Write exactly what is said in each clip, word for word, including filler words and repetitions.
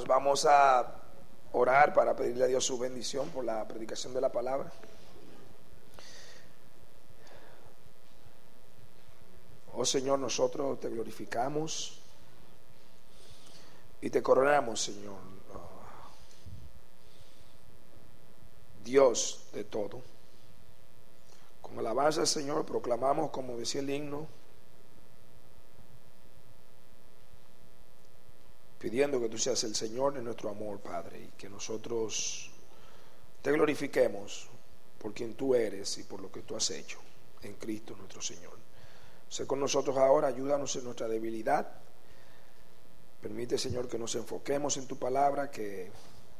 Hermanos, vamos a orar para pedirle a Dios su bendición por la predicación de la palabra. Oh Señor, nosotros te glorificamos y te coronamos, Señor, oh, Dios de todo. Con alabanza, Señor, proclamamos, como decía el himno, pidiendo que tú seas el Señor de nuestro amor, Padre, y que nosotros te glorifiquemos por quien tú eres y por lo que tú has hecho en Cristo nuestro Señor. Sé con nosotros ahora, ayúdanos en nuestra debilidad. Permite, Señor, que nos enfoquemos en tu palabra, que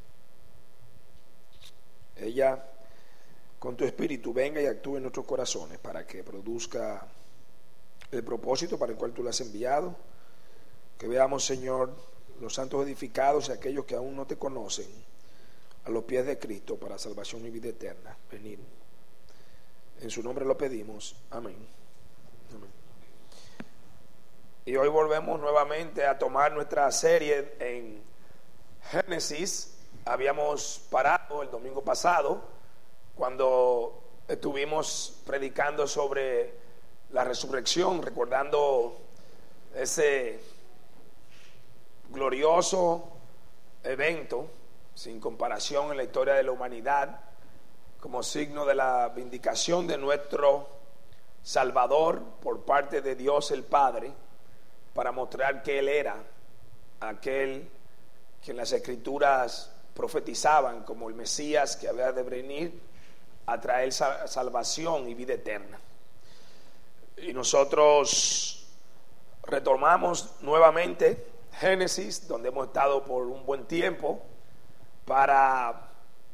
ella con tu espíritu venga y actúe en nuestros corazones para que produzca el propósito para el cual tú la has enviado. Que veamos, Señor, los santos edificados y aquellos que aún no te conocen a los pies de Cristo para salvación y vida eterna. Venid. En su nombre lo pedimos. Amén. Amén. Y hoy volvemos nuevamente a tomar nuestra serie en Génesis. Habíamos parado el domingo pasado cuando estuvimos predicando sobre la resurrección, recordando ese glorioso evento sin comparación en la historia de la humanidad, como signo de la vindicación de nuestro Salvador por parte de Dios el Padre, para mostrar que Él era aquel que en las Escrituras profetizaban como el Mesías que había de venir a traer salvación y vida eterna. Y nosotros retomamos nuevamente Génesis, donde hemos estado por un buen tiempo, para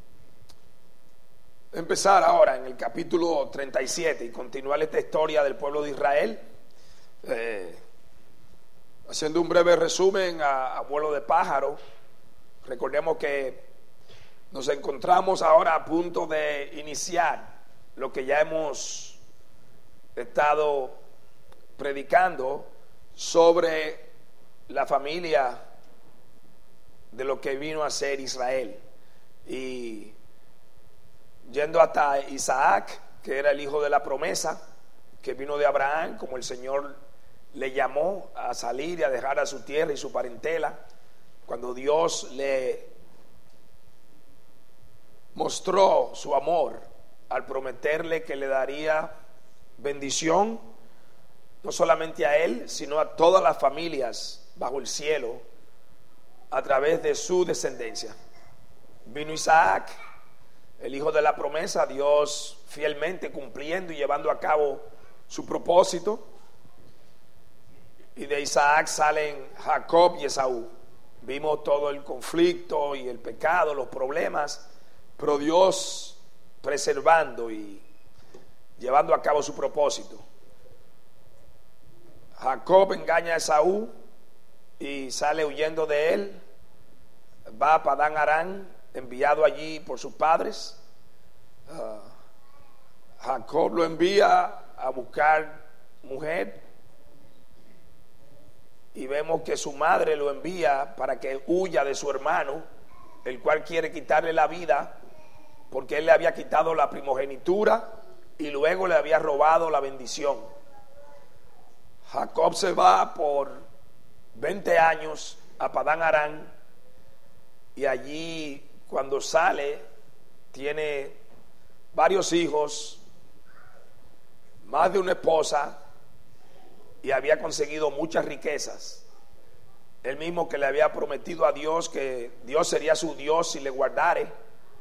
empezar ahora en el capítulo treinta y siete y continuar esta historia del pueblo de Israel, eh, haciendo un breve resumen a, a vuelo de pájaro. Recordemos que nos encontramos ahora a punto de iniciar lo que ya hemos estado predicando sobre la familia de lo que vino a ser Israel, y yendo hasta Isaac, que era el hijo de la promesa, que vino de Abraham, como el Señor le llamó a salir y a dejar a su tierra y su parentela, cuando Dios le mostró su amor al prometerle que le daría bendición no solamente a él, sino a todas las familias bajo el cielo a través de su descendencia. Vino Isaac, el hijo de la promesa, Dios fielmente cumpliendo y llevando a cabo su propósito, y de Isaac salen Jacob y Esaú. Vimos todo el conflicto y el pecado, los problemas, pero Dios preservando y llevando a cabo su propósito. Jacob engaña a Esaú y sale huyendo de él, va a Padán Aram, enviado allí por sus padres. uh, Jacob lo envía a buscar mujer, y vemos que su madre lo envía para que huya de su hermano, el cual quiere quitarle la vida porque él le había quitado la primogenitura y luego le había robado la bendición. Jacob se va por veinte años a Padán Aram, y allí, cuando sale, tiene varios hijos, más de una esposa, y había conseguido muchas riquezas. Él mismo, que le había prometido a Dios que Dios sería su Dios si le guardare,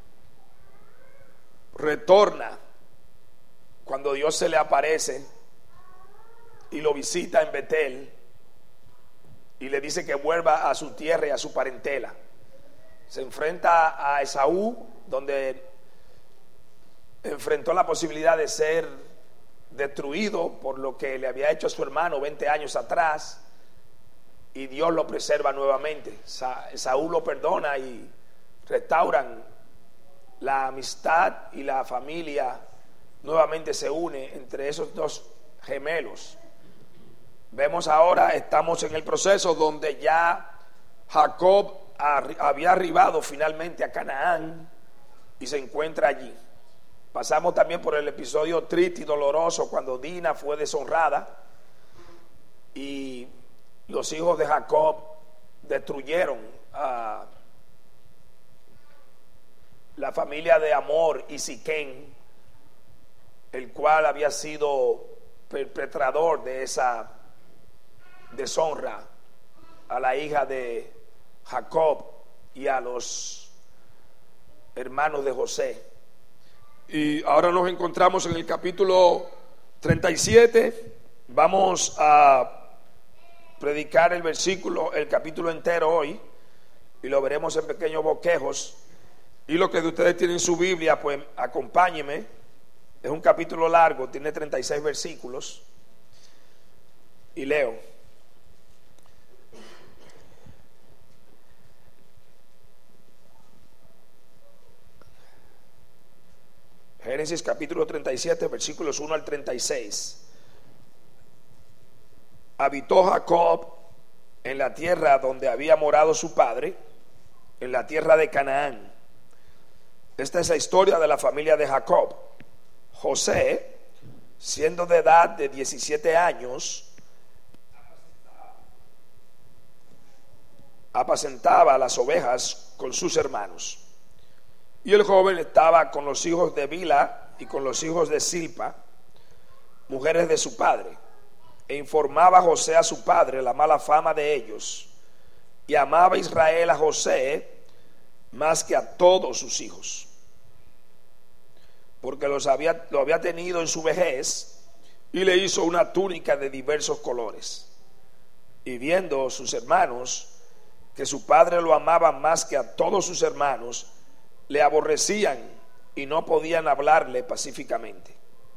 retorna cuando Dios se le aparece y lo visita en Betel y le dice que vuelva a su tierra y a su parentela. Se enfrenta a Esaú, donde enfrentó la posibilidad de ser destruido por lo que le había hecho a su hermano veinte años atrás, y Dios lo preserva nuevamente. Esaú lo perdona y restauran la amistad, y la familia nuevamente se une entre esos dos gemelos. Vemos ahora, estamos en el proceso donde ya Jacob había arribado finalmente a Canaán y se encuentra allí. Pasamos también por el episodio triste y doloroso cuando Dina fue deshonrada y los hijos de Jacob destruyeron a la familia de Amor y Siquén, el cual había sido perpetrador de esa deshonra a la hija de Jacob y a los hermanos de José. Y ahora nos encontramos en el capítulo treinta y siete. Vamos a predicar el versículo, el capítulo entero hoy, y lo veremos en pequeños bosquejos. Y lo que de ustedes tienen su Biblia, pues acompáñenme. Es un capítulo largo, tiene treinta y seis versículos. Y leo. Génesis capítulo treinta y siete, versículos uno al treinta y seis. Habitó Jacob en la tierra donde había morado su padre, en la tierra de Canaán. Esta es la historia de la familia de Jacob. José, siendo de edad de diecisiete años, apacentaba las ovejas con sus hermanos. Y el joven estaba con los hijos de Bilha y con los hijos de Silpa, mujeres de su padre, e informaba a José a su padre la mala fama de ellos, y amaba Israel a José más que a todos sus hijos, porque los había, lo había tenido en su vejez, y le hizo una túnica de diversos colores. Y viendo sus hermanos que su padre lo amaba más que a todos sus hermanos, le aborrecían y no podían hablarle pacíficamente.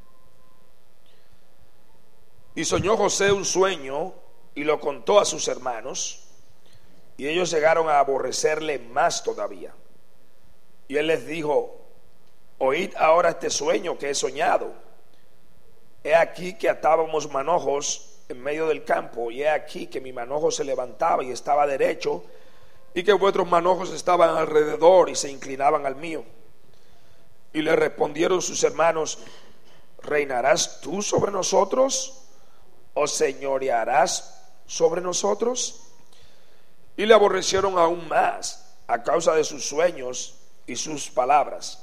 Y soñó José un sueño y lo contó a sus hermanos, y ellos llegaron a aborrecerle más todavía. Y él les dijo: oíd ahora este sueño que he soñado. He aquí que atábamos manojos en medio del campo, y he aquí que mi manojo se levantaba y estaba derecho, y que vuestros manojos estaban alrededor y se inclinaban al mío. Y le respondieron sus hermanos: ¿reinarás tú sobre nosotros o señorearás sobre nosotros? Y le aborrecieron aún más a causa de sus sueños y sus palabras.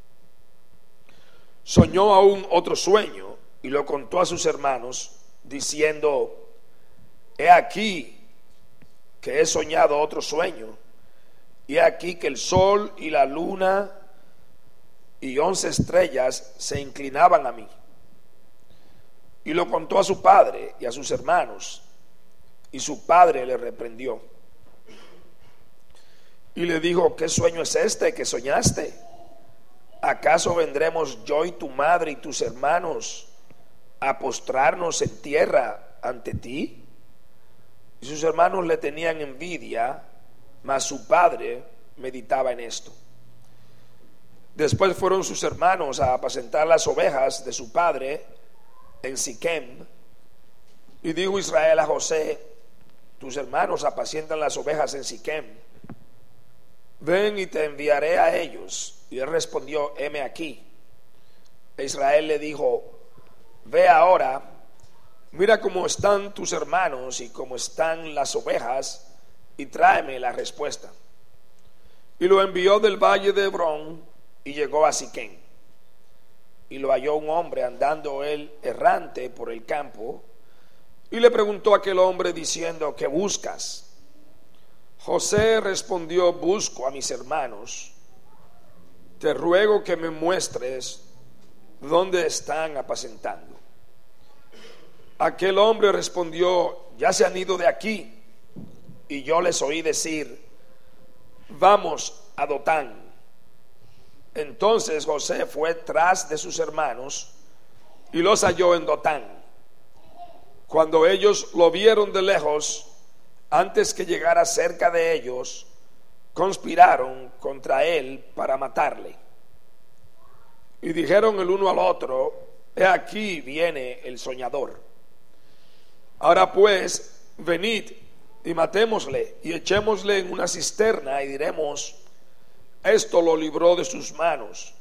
Soñó aún otro sueño y lo contó a sus hermanos, diciendo: he aquí que he soñado otro sueño, y he aquí que el sol y la luna y once estrellas se inclinaban a mí. Y lo contó a su padre y a sus hermanos, y su padre le reprendió y le dijo: ¿qué sueño es este que soñaste? ¿Acaso vendremos yo y tu madre y tus hermanos a postrarnos en tierra ante ti? Y sus hermanos le tenían envidia, mas su padre meditaba en esto. Después fueron sus hermanos a apacentar las ovejas de su padre en Siquem. Y dijo Israel a José: tus hermanos apacientan las ovejas en Siquem. Ven y te enviaré a ellos. Y él respondió: heme aquí. E Israel le dijo: ve ahora, mira cómo están tus hermanos y cómo están las ovejas, y tráeme la respuesta. Y lo envió del valle de Hebrón, y llegó a Siquem. Y lo halló un hombre andando él errante por el campo, y le preguntó a aquel hombre diciendo: ¿qué buscas? José respondió: busco a mis hermanos. Te ruego que me muestres dónde están apacentando. Aquel hombre respondió: ya se han ido de aquí, y yo les oí decir: vamos a Dotán. Entonces José fue tras de sus hermanos y los halló en Dotán. Cuando ellos lo vieron de lejos, antes que llegara cerca de ellos, conspiraron contra él para matarle. Y dijeron el uno al otro: he aquí viene el soñador. Ahora pues, venid, y matémosle y echémosle en una cisterna y diremos: esto lo libró de sus manos.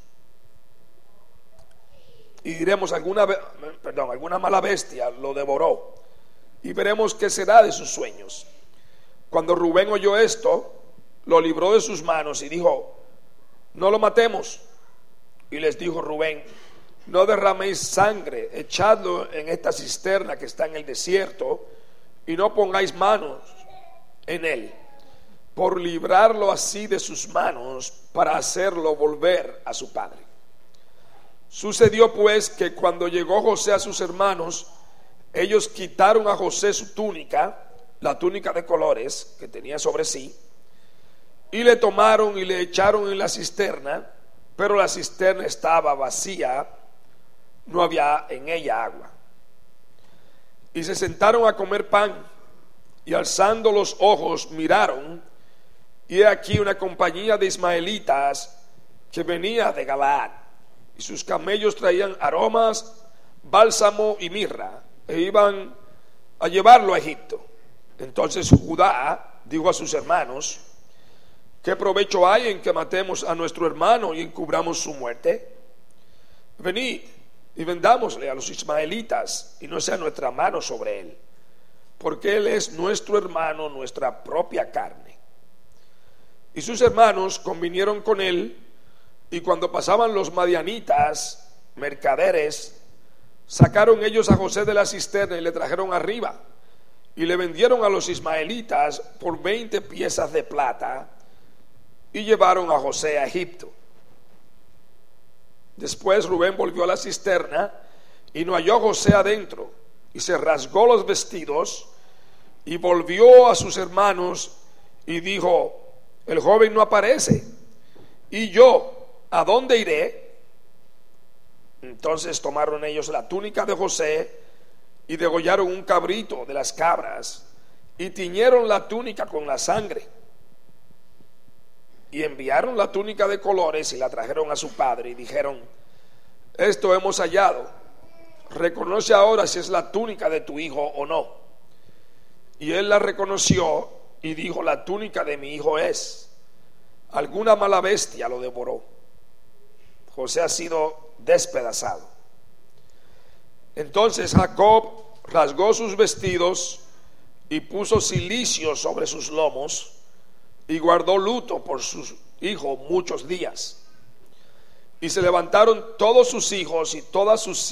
Y diremos: alguna, perdón, alguna mala bestia lo devoró, y veremos qué será de sus sueños. Cuando Rubén oyó esto, lo libró de sus manos y dijo: no lo matemos. Y les dijo Rubén: no derraméis sangre, echadlo en esta cisterna que está en el desierto, y no pongáis manos en él, por librarlo así de sus manos, para hacerlo volver a su padre. Sucedió pues que cuando llegó José a sus hermanos, ellos quitaron a José su túnica, la túnica de colores que tenía sobre sí, y le tomaron y le echaron en la cisterna, pero la cisterna estaba vacía, no había en ella agua. Y se sentaron a comer pan, y alzando los ojos miraron, y he aquí una compañía de ismaelitas que venía de Galaad, y sus camellos traían aromas, bálsamo y mirra, e iban a llevarlo a Egipto. Entonces Judá dijo a sus hermanos: ¿qué provecho hay en que matemos a nuestro hermano y encubramos su muerte? Venid y vendámosle a los ismaelitas, y no sea nuestra mano sobre él, porque él es nuestro hermano, nuestra propia carne. Y sus hermanos convinieron con él, y cuando pasaban los madianitas, mercaderes, sacaron ellos a José de la cisterna y le trajeron arriba, y le vendieron a los ismaelitas por veinte piezas de plata, y llevaron a José a Egipto. Después Rubén volvió a la cisterna y no halló José adentro, y se rasgó los vestidos y volvió a sus hermanos y dijo: el joven no aparece, y yo, ¿a dónde iré? Entonces tomaron ellos la túnica de José y degollaron un cabrito de las cabras y tiñeron la túnica con la sangre, y enviaron la túnica de colores y la trajeron a su padre y dijeron: esto hemos hallado, reconoce ahora si es la túnica de tu hijo o no. Y él la reconoció y dijo: la túnica de mi hijo es. Alguna mala bestia lo devoró. José ha sido despedazado. Entonces Jacob rasgó sus vestidos y puso cilicio sobre sus lomos, y guardó luto por su hijo muchos días. Y se levantaron todos sus hijos y todas sus,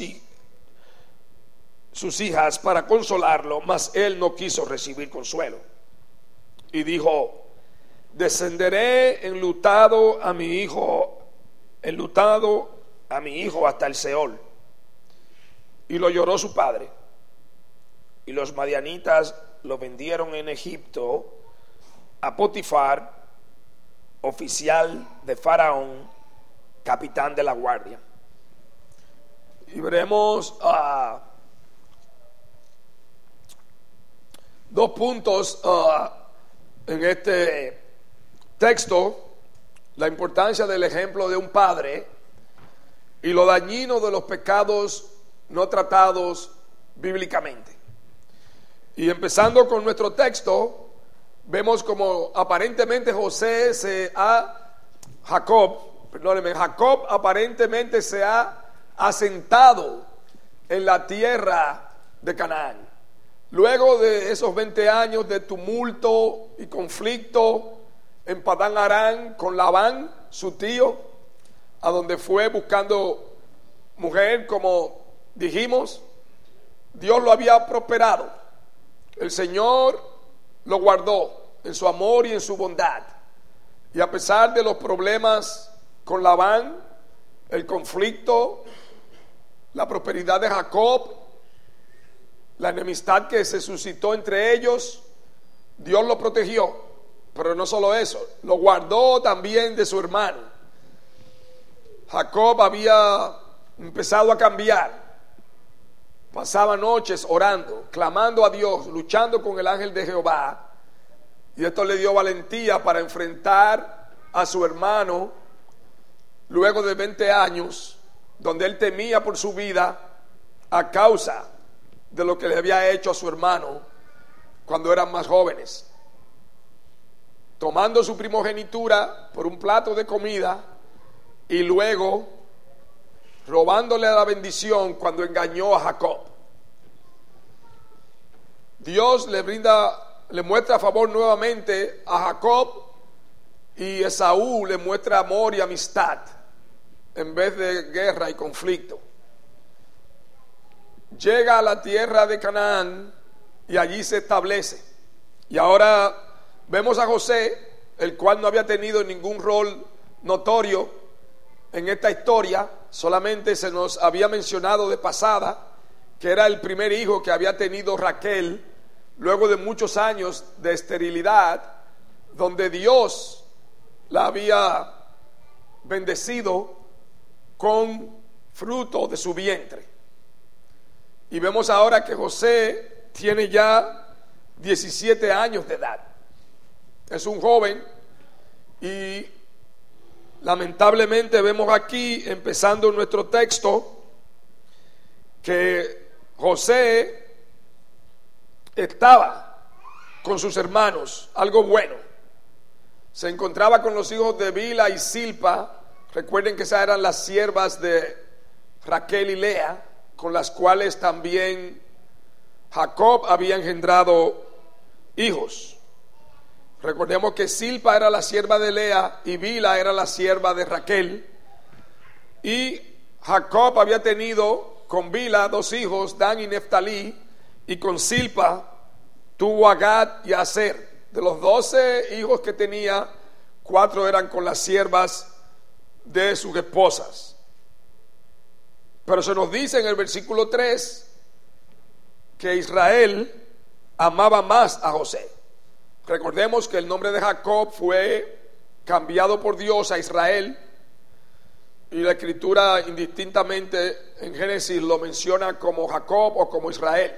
sus hijas para consolarlo, mas él no quiso recibir consuelo. Y dijo: descenderé enlutado a mi hijo, enlutado a mi hijo hasta el Seol. Y lo lloró su padre. Y los madianitas lo vendieron en Egipto a Potifar, oficial de Faraón, capitán de la guardia. Y veremos uh, dos puntos uh, en este texto: la importancia del ejemplo de un padre y lo dañino de los pecados no tratados bíblicamente. Y empezando con nuestro texto, vemos como aparentemente José se ha, Jacob, perdónenme, Jacob aparentemente se ha asentado en la tierra de Canaán. Luego de esos veinte años de tumulto y conflicto en Padán Aram con Labán, su tío, a donde fue buscando mujer, como dijimos, Dios lo había prosperado. El Señor lo guardó en su amor y en su bondad. Y a pesar de los problemas con Labán, el conflicto, la prosperidad de Jacob, la enemistad que se suscitó entre ellos, Dios lo protegió. Pero no solo eso, lo guardó también de su hermano. Jacob había empezado a cambiar. Pasaba noches orando, clamando a Dios, luchando con el ángel de Jehová. Y esto le dio valentía para enfrentar a su hermano luego de veinte años, donde él temía por su vida a causa de lo que le había hecho a su hermano. cuando eran más jóvenes, tomando su primogenitura por un plato de comida y luego robándole la bendición cuando engañó a Jacob. Dios le brinda, le muestra favor nuevamente a Jacob, y Esaú le muestra amor y amistad en vez de guerra y conflicto. Llega a la tierra de Canaán y allí se establece. Y ahora vemos a José, el cual no había tenido ningún rol notorio en esta historia, solamente se nos había mencionado de pasada que era el primer hijo que había tenido Raquel luego de muchos años de esterilidad, donde Dios la había bendecido con fruto de su vientre. Y vemos ahora que José tiene ya diecisiete años de edad. Es un joven, y lamentablemente vemos aquí, empezando nuestro texto, que José estaba con sus hermanos, algo bueno. Se encontraba con los hijos de Bilha y Silpa. Recuerden que esas eran las siervas de Raquel y Lea, con las cuales también Jacob había engendrado hijos. Recordemos que Silpa era la sierva de Lea y Bilha era la sierva de Raquel. Y Jacob había tenido con Bilha dos hijos, Dan y Neftalí, y con Silpa tuvo a Gad y a Aser. De los doce hijos que tenía, cuatro eran con las siervas de sus esposas. Pero se nos dice en el versículo tres que Israel amaba más a José. Recordemos que el nombre de Jacob fue cambiado por Dios a Israel, y la escritura indistintamente en Génesis lo menciona como Jacob o como Israel.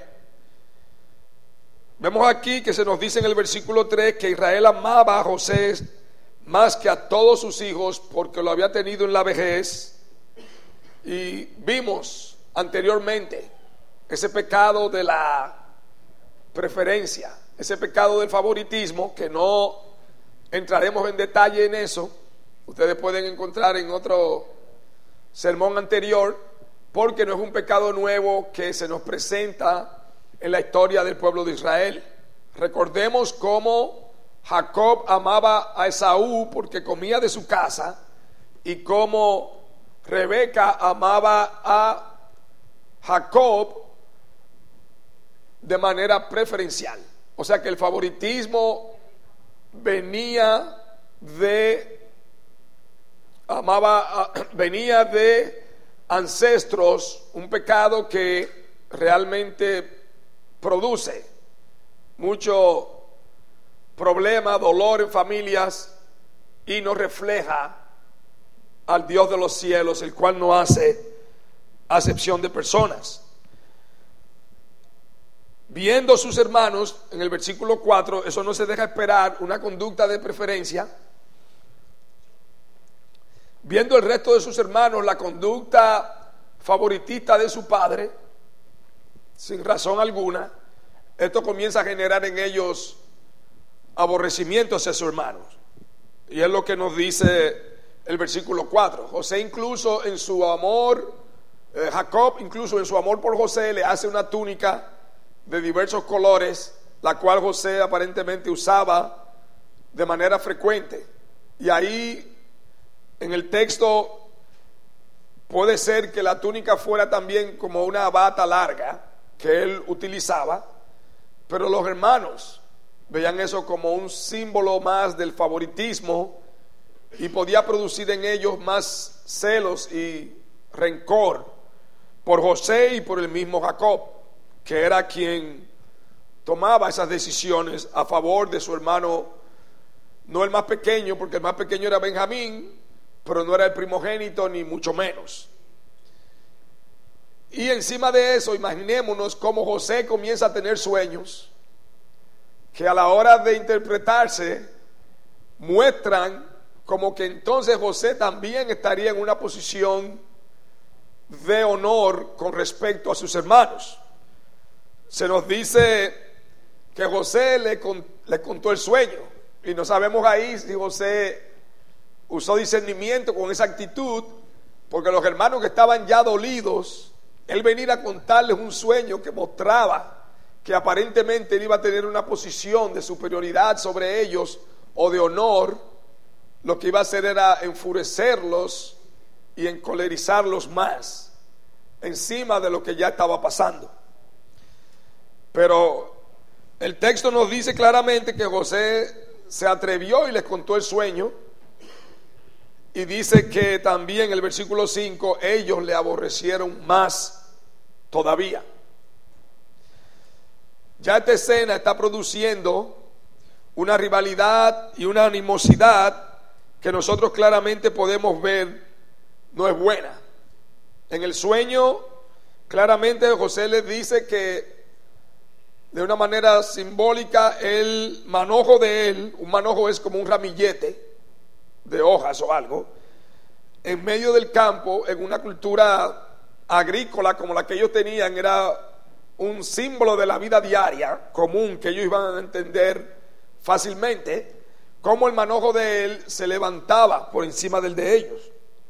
Vemos aquí que se nos dice en el versículo tres que Israel amaba a José más que a todos sus hijos porque lo había tenido en la vejez. Y vimos anteriormente ese pecado de la preferencia, ese pecado del favoritismo, que no entraremos en detalle en eso. Ustedes pueden encontrar en otro sermón anterior, porque no es un pecado nuevo que se nos presenta en la historia del pueblo de Israel. Recordemos cómo Jacob amaba a Esaú porque comía de su casa, y cómo Rebeca amaba a Jacob de manera preferencial. O sea que el favoritismo venía de amaba a, venía de ancestros, un pecado que realmente produce mucho problema, dolor en familias, y no refleja al Dios de los cielos, el cual no hace acepción de personas. Viendo sus hermanos, en el versículo cuatro, eso no se deja esperar, una conducta de preferencia. Viendo el resto de sus hermanos la conducta favoritista de su padre, sin razón alguna, esto comienza a generar en ellos aborrecimiento hacia sus hermanos. Y es lo que nos dice el versículo cuatro. José incluso en su amor, eh, Jacob incluso en su amor por José le hace una túnica de diversos colores, la cual José aparentemente usaba de manera frecuente. Y ahí en el texto puede ser que la túnica fuera también como una bata larga que él utilizaba, pero los hermanos veían eso como un símbolo más del favoritismo, y podía producir en ellos más celos y rencor por José y por el mismo Jacob, que era quien tomaba esas decisiones a favor de su hermano, no el más pequeño, porque el más pequeño era Benjamín, pero no era el primogénito ni mucho menos. Y encima de eso, imaginémonos cómo José comienza a tener sueños que a la hora de interpretarse muestran como que entonces José también estaría en una posición de honor con respecto a sus hermanos. Se nos dice que José le, le contó el sueño. Y no sabemos ahí si José usó discernimiento con esa actitud, porque los hermanos que estaban ya dolidos, él venir a contarles un sueño que mostraba que aparentemente él iba a tener una posición de superioridad sobre ellos o de honor, lo que iba a hacer era enfurecerlos y encolerizarlos más encima de lo que ya estaba pasando. Pero el texto nos dice claramente que José se atrevió y les contó el sueño, y dice que también el versículo cinco, ellos le aborrecieron más todavía. Ya esta escena está produciendo una rivalidad y una animosidad que nosotros claramente podemos ver no es buena. En el sueño claramente José les dice que de una manera simbólica el manojo de él, un manojo es como un ramillete de hojas o algo, en medio del campo, en una cultura agrícola como la que ellos tenían, era un símbolo de la vida diaria común que ellos iban a entender fácilmente, como el manojo de él se levantaba por encima del de ellos.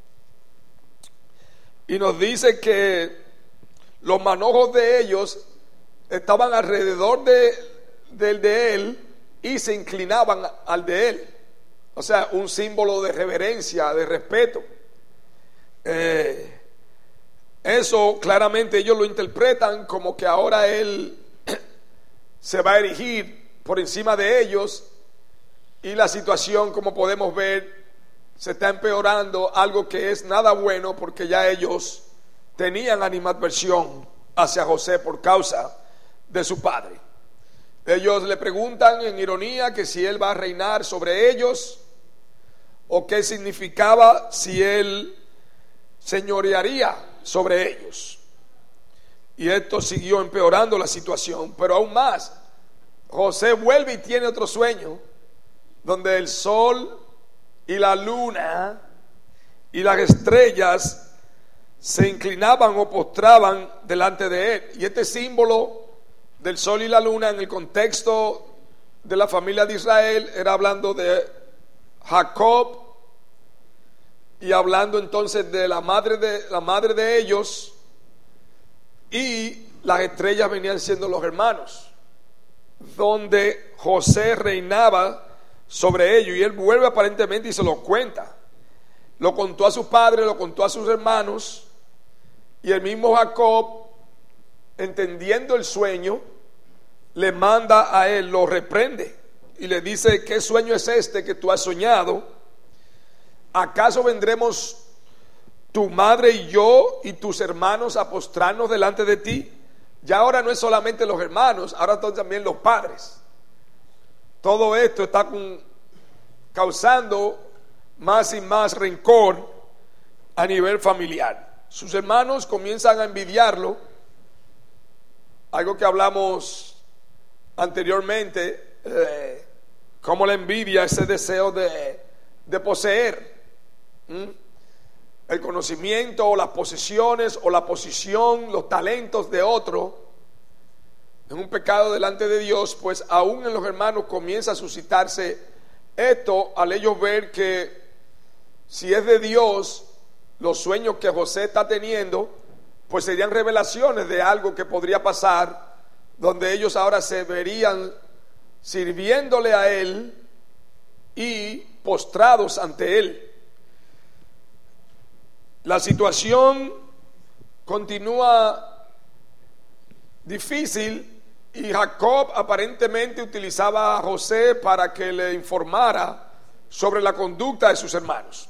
Y nos dice que los manojos de ellos estaban alrededor de, del de él y se inclinaban al de él. O sea, un símbolo de reverencia, de respeto. Eh, eso claramente ellos lo interpretan como que ahora él se va a erigir por encima de ellos, y la situación, como podemos ver, se está empeorando, algo que es nada bueno, porque ya ellos tenían animadversión hacia José por causa de su padre. Ellos le preguntan en ironía que si él va a reinar sobre ellos, o qué significaba si él señorearía sobre ellos. Y esto siguió empeorando la situación. Pero aún más, José vuelve y tiene otro sueño, donde el sol y la luna y las estrellas se inclinaban o postraban delante de él. Y este símbolo del sol y la luna en el contexto de la familia de Israel era hablando de Jacob, y hablando entonces de la madre de la madre de ellos, y las estrellas venían siendo los hermanos, donde José reinaba sobre ellos. Y él vuelve aparentemente y se lo cuenta, lo contó a su padre, lo contó a sus hermanos, y el mismo Jacob, entendiendo el sueño, le manda a él, lo reprende y le dice: ¿qué sueño es este que tú has soñado? ¿Acaso vendremos tu madre y yo y tus hermanos a postrarnos delante de ti? Ya ahora no es solamente los hermanos, ahora son también los padres. Todo esto está con, causando más y más rencor a nivel familiar. Sus hermanos comienzan a envidiarlo, algo que hablamos anteriormente, eh, cómo la envidia, ese deseo de, de poseer ¿Mm? el conocimiento o las posesiones o la posición, los talentos de otro, es un pecado delante de Dios. Pues aún en los hermanos comienza a suscitarse esto, al ellos ver que si es de Dios los sueños que José está teniendo, pues serían revelaciones de algo que podría pasar, donde ellos ahora se verían sirviéndole a él y postrados ante él. La situación continúa difícil, y Jacob aparentemente utilizaba a José para que le informara sobre la conducta de sus hermanos.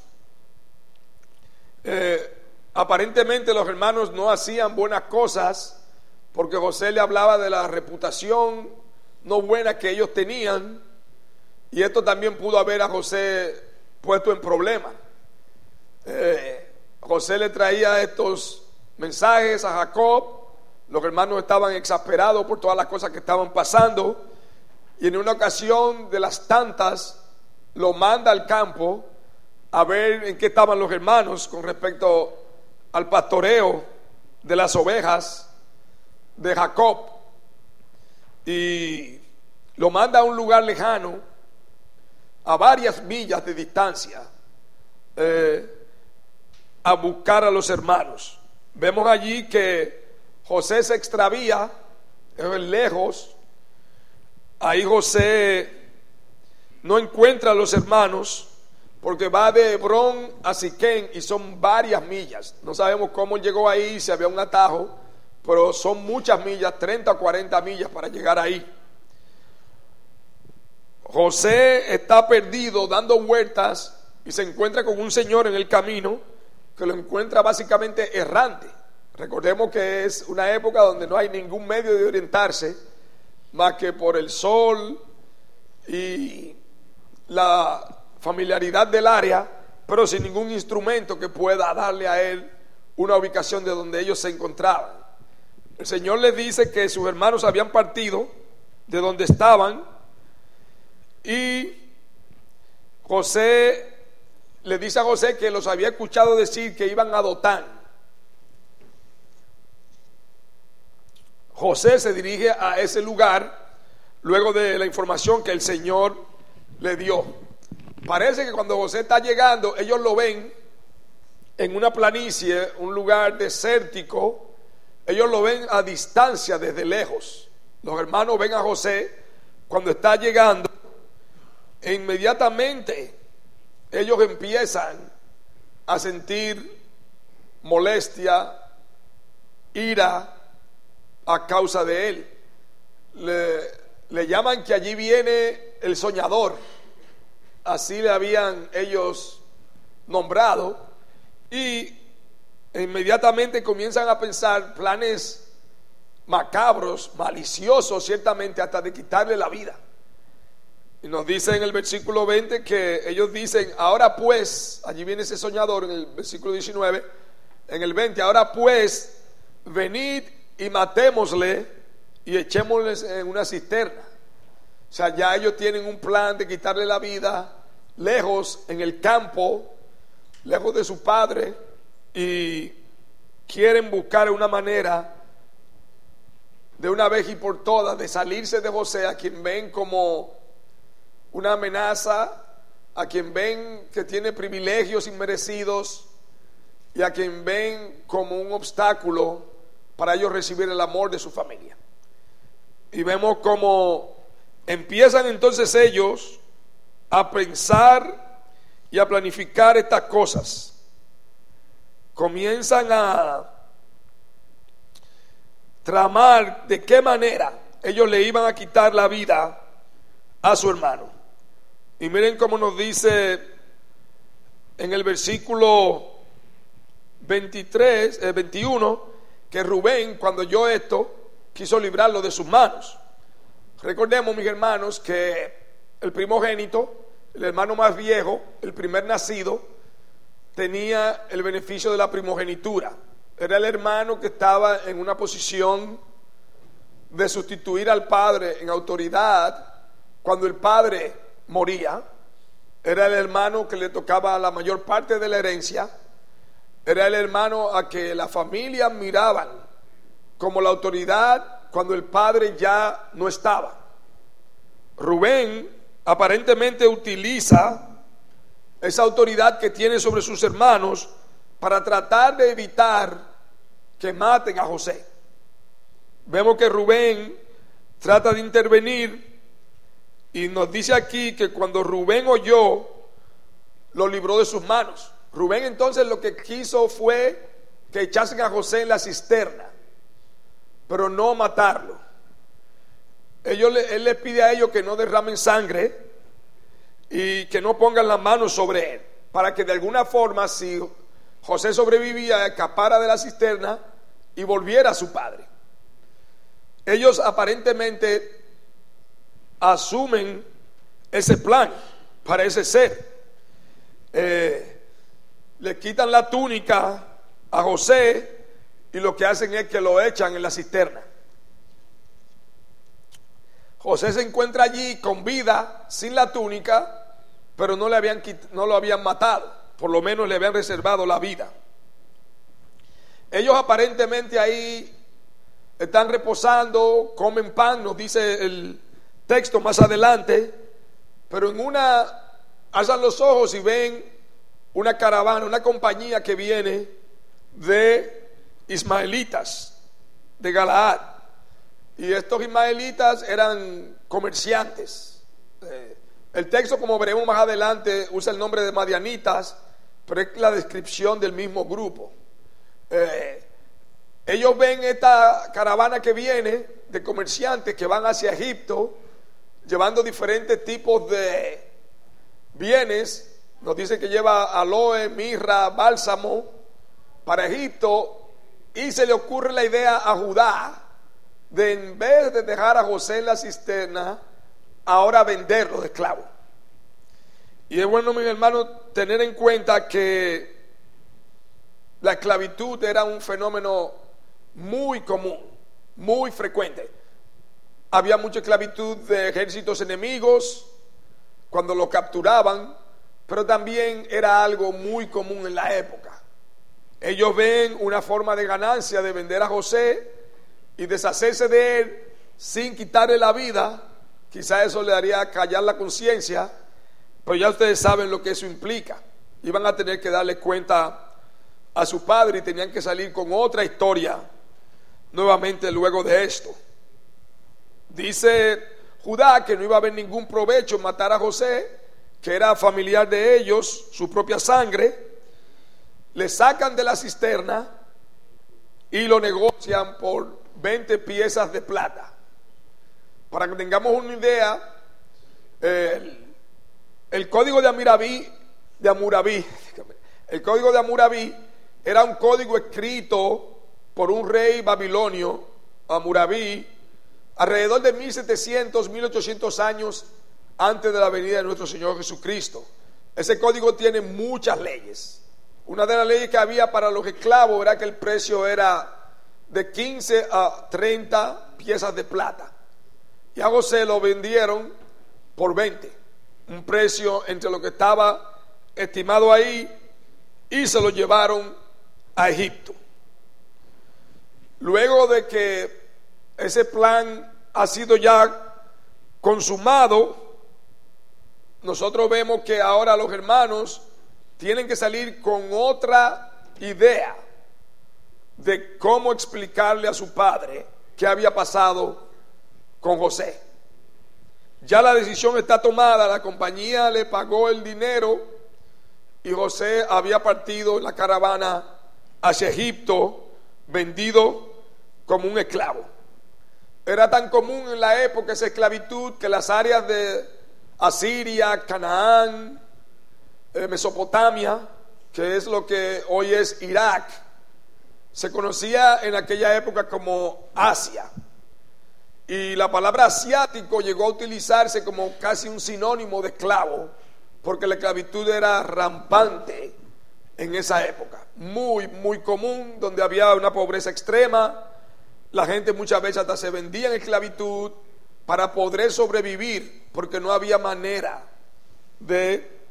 Eh, aparentemente los hermanos no hacían buenas cosas, porque José le hablaba de la reputación no buena que ellos tenían, y esto también pudo haber a José puesto en problemas. Eh, José le traía estos mensajes a Jacob, los hermanos estaban exasperados por todas las cosas que estaban pasando, y en una ocasión de las tantas lo manda al campo a ver en qué estaban los hermanos con respecto al pastoreo de las ovejas de Jacob. Y lo manda a un lugar lejano, a varias millas de distancia, eh, a buscar a los hermanos. Vemos allí que José se extravía, es lejos. Ahí José no encuentra a los hermanos porque va de Hebrón a Siquén y son varias millas. No sabemos cómo llegó ahí, si había un atajo, pero son muchas millas, treinta o cuarenta millas para llegar ahí. José está perdido dando vueltas y se encuentra con un señor en el camino que lo encuentra básicamente errante. Recordemos que es una época donde no hay ningún medio de orientarse más que por el sol y la familiaridad del área, pero sin ningún instrumento que pueda darle a él una ubicación de donde ellos se encontraban. El Señor les dice que sus hermanos habían partido de donde estaban y José le dice a José que los había escuchado decir que iban a Dotán. José se dirige a ese lugar luego de la información que el Señor le dio. Parece que cuando José está llegando, ellos lo ven en una planicie, un lugar desértico. Ellos lo ven a distancia desde lejos. Los hermanos ven a José cuando está llegando e inmediatamente ellos empiezan a sentir molestia, ira a causa de él. Le, le llaman que allí viene el soñador, así le habían ellos nombrado, y inmediatamente comienzan a pensar planes macabros, maliciosos, ciertamente hasta de quitarle la vida. Y nos dice en el versículo veinte que ellos dicen: ahora pues, allí viene ese soñador en el versículo diecinueve, en el veinte, ahora pues, venid y matémosle y echémosle en una cisterna. O sea, ya ellos tienen un plan de quitarle la vida lejos, en el campo, lejos de su padre, y quieren buscar una manera de una vez y por todas de salirse de José, a quien ven como una amenaza, a quien ven que tiene privilegios inmerecidos y a quien ven como un obstáculo para ellos recibir el amor de su familia. Y vemos cómo empiezan entonces ellos a pensar y a planificar estas cosas. Comienzan a tramar de qué manera ellos le iban a quitar la vida a su hermano. Y miren cómo nos dice en el versículo veintitrés, eh, veintiuno, que Rubén, cuando oyó esto, quiso librarlo de sus manos. Recordemos, mis hermanos, que el primogénito, el hermano más viejo, el primer nacido, tenía el beneficio de la primogenitura. Era el hermano que estaba en una posición de sustituir al padre en autoridad cuando el padre moría. Era el hermano que le tocaba la mayor parte de la herencia. Era el hermano a que la familia miraban como la autoridad cuando el padre ya no estaba. Rubén aparentemente utiliza esa autoridad que tiene sobre sus hermanos para tratar de evitar que maten a José. Vemos que Rubén trata de intervenir y nos dice aquí que cuando Rubén oyó, lo libró de sus manos. Rubén entonces lo que quiso fue que echasen a José en la cisterna, pero no matarlo. Ellos, él les pide a ellos que no derramen sangre y que no pongan las manos sobre él, para que de alguna forma, si José sobrevivía, escapara de la cisterna y volviera a su padre. Ellos aparentemente asumen ese plan, parece ser. Eh, le quitan la túnica a José y lo que hacen es que lo echan en la cisterna. José se encuentra allí con vida, sin la túnica, pero no, le habían, no lo habían matado, por lo menos le habían reservado la vida. Ellos aparentemente ahí están reposando, comen pan, nos dice el, texto más adelante, pero en una, alzan los ojos y ven una caravana, una compañía que viene de ismaelitas de Galaad. Y estos ismaelitas eran comerciantes. Eh, el texto, como veremos más adelante, usa el nombre de madianitas, pero es la descripción del mismo grupo. Eh, ellos ven esta caravana que viene de comerciantes que van hacia Egipto, llevando diferentes tipos de bienes. Nos dice que lleva aloe, mirra, bálsamo para Egipto, y se le ocurre la idea a Judá de, en vez de dejar a José en la cisterna, ahora venderlo de esclavo. Y es bueno, mis hermanos, tener en cuenta que la esclavitud era un fenómeno muy común, muy frecuente. Había mucha esclavitud de ejércitos enemigos cuando lo capturaban, pero también era algo muy común en la época. Ellos ven una forma de ganancia de vender a José y deshacerse de él sin quitarle la vida. Quizá eso le haría callar la conciencia, pero ya ustedes saben lo que eso implica. Iban a tener que darle cuenta a su padre y tenían que salir con otra historia nuevamente luego de esto. Dice Judá que no iba a haber ningún provecho en matar a José, que era familiar de ellos, su propia sangre. Le sacan de la cisterna y lo negocian por veinte piezas de plata. Para que tengamos una idea, el, el código de Hammurabi, de Hammurabi, el código de Hammurabi era un código escrito por un rey babilonio, Hammurabi, alrededor de mil setecientos, mil ochocientos años antes de la venida de nuestro Señor Jesucristo. Ese código tiene muchas leyes. Una de las leyes que había para los esclavos era que el precio era de quince a treinta piezas de plata. Y a José lo vendieron por veinte, un precio entre lo que estaba estimado ahí, y se lo llevaron a Egipto. Luego de que ese plan ha sido ya consumado, nosotros vemos que ahora los hermanos tienen que salir con otra idea de cómo explicarle a su padre qué había pasado con José. Ya la decisión está tomada, la compañía le pagó el dinero y José había partido en la caravana hacia Egipto, vendido como un esclavo. Era tan común en la época esa esclavitud que las áreas de Asiria, Canaán, eh, Mesopotamia, que es lo que hoy es Irak, se conocía en aquella época como Asia. Y la palabra asiático llegó a utilizarse como casi un sinónimo de esclavo, porque la esclavitud era rampante en esa época, muy, muy común, donde había una pobreza extrema. La gente muchas veces hasta se vendía en esclavitud para poder sobrevivir, porque no había manera de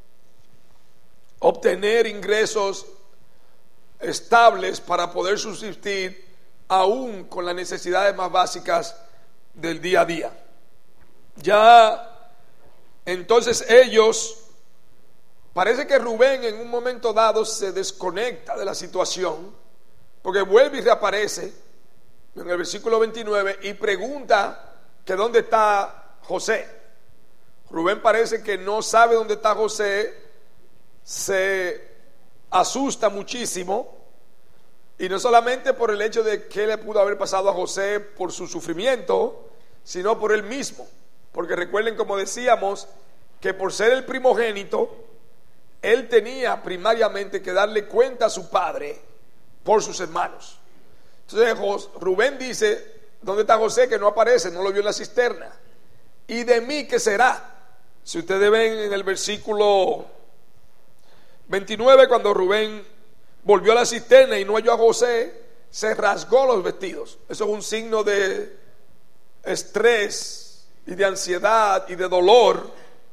obtener ingresos estables para poder subsistir aún con las necesidades más básicas del día a día. Ya entonces ellos, parece que Rubén en un momento dado se desconecta de la situación, porque vuelve y reaparece en el versículo veintinueve y pregunta que dónde está José. Rubén parece que no sabe dónde está José, se asusta muchísimo, y no solamente por el hecho de qué le pudo haber pasado a José por su sufrimiento, sino por él mismo, porque recuerden, como decíamos, que por ser el primogénito, él tenía primariamente que darle cuenta a su padre por sus hermanos. Entonces Rubén dice, ¿dónde está José? Que no aparece, no lo vio en la cisterna. ¿Y de mí qué será? Si ustedes ven en el versículo veintinueve, cuando Rubén volvió a la cisterna y no halló a José, se rasgó los vestidos. Eso es un signo de estrés y de ansiedad y de dolor.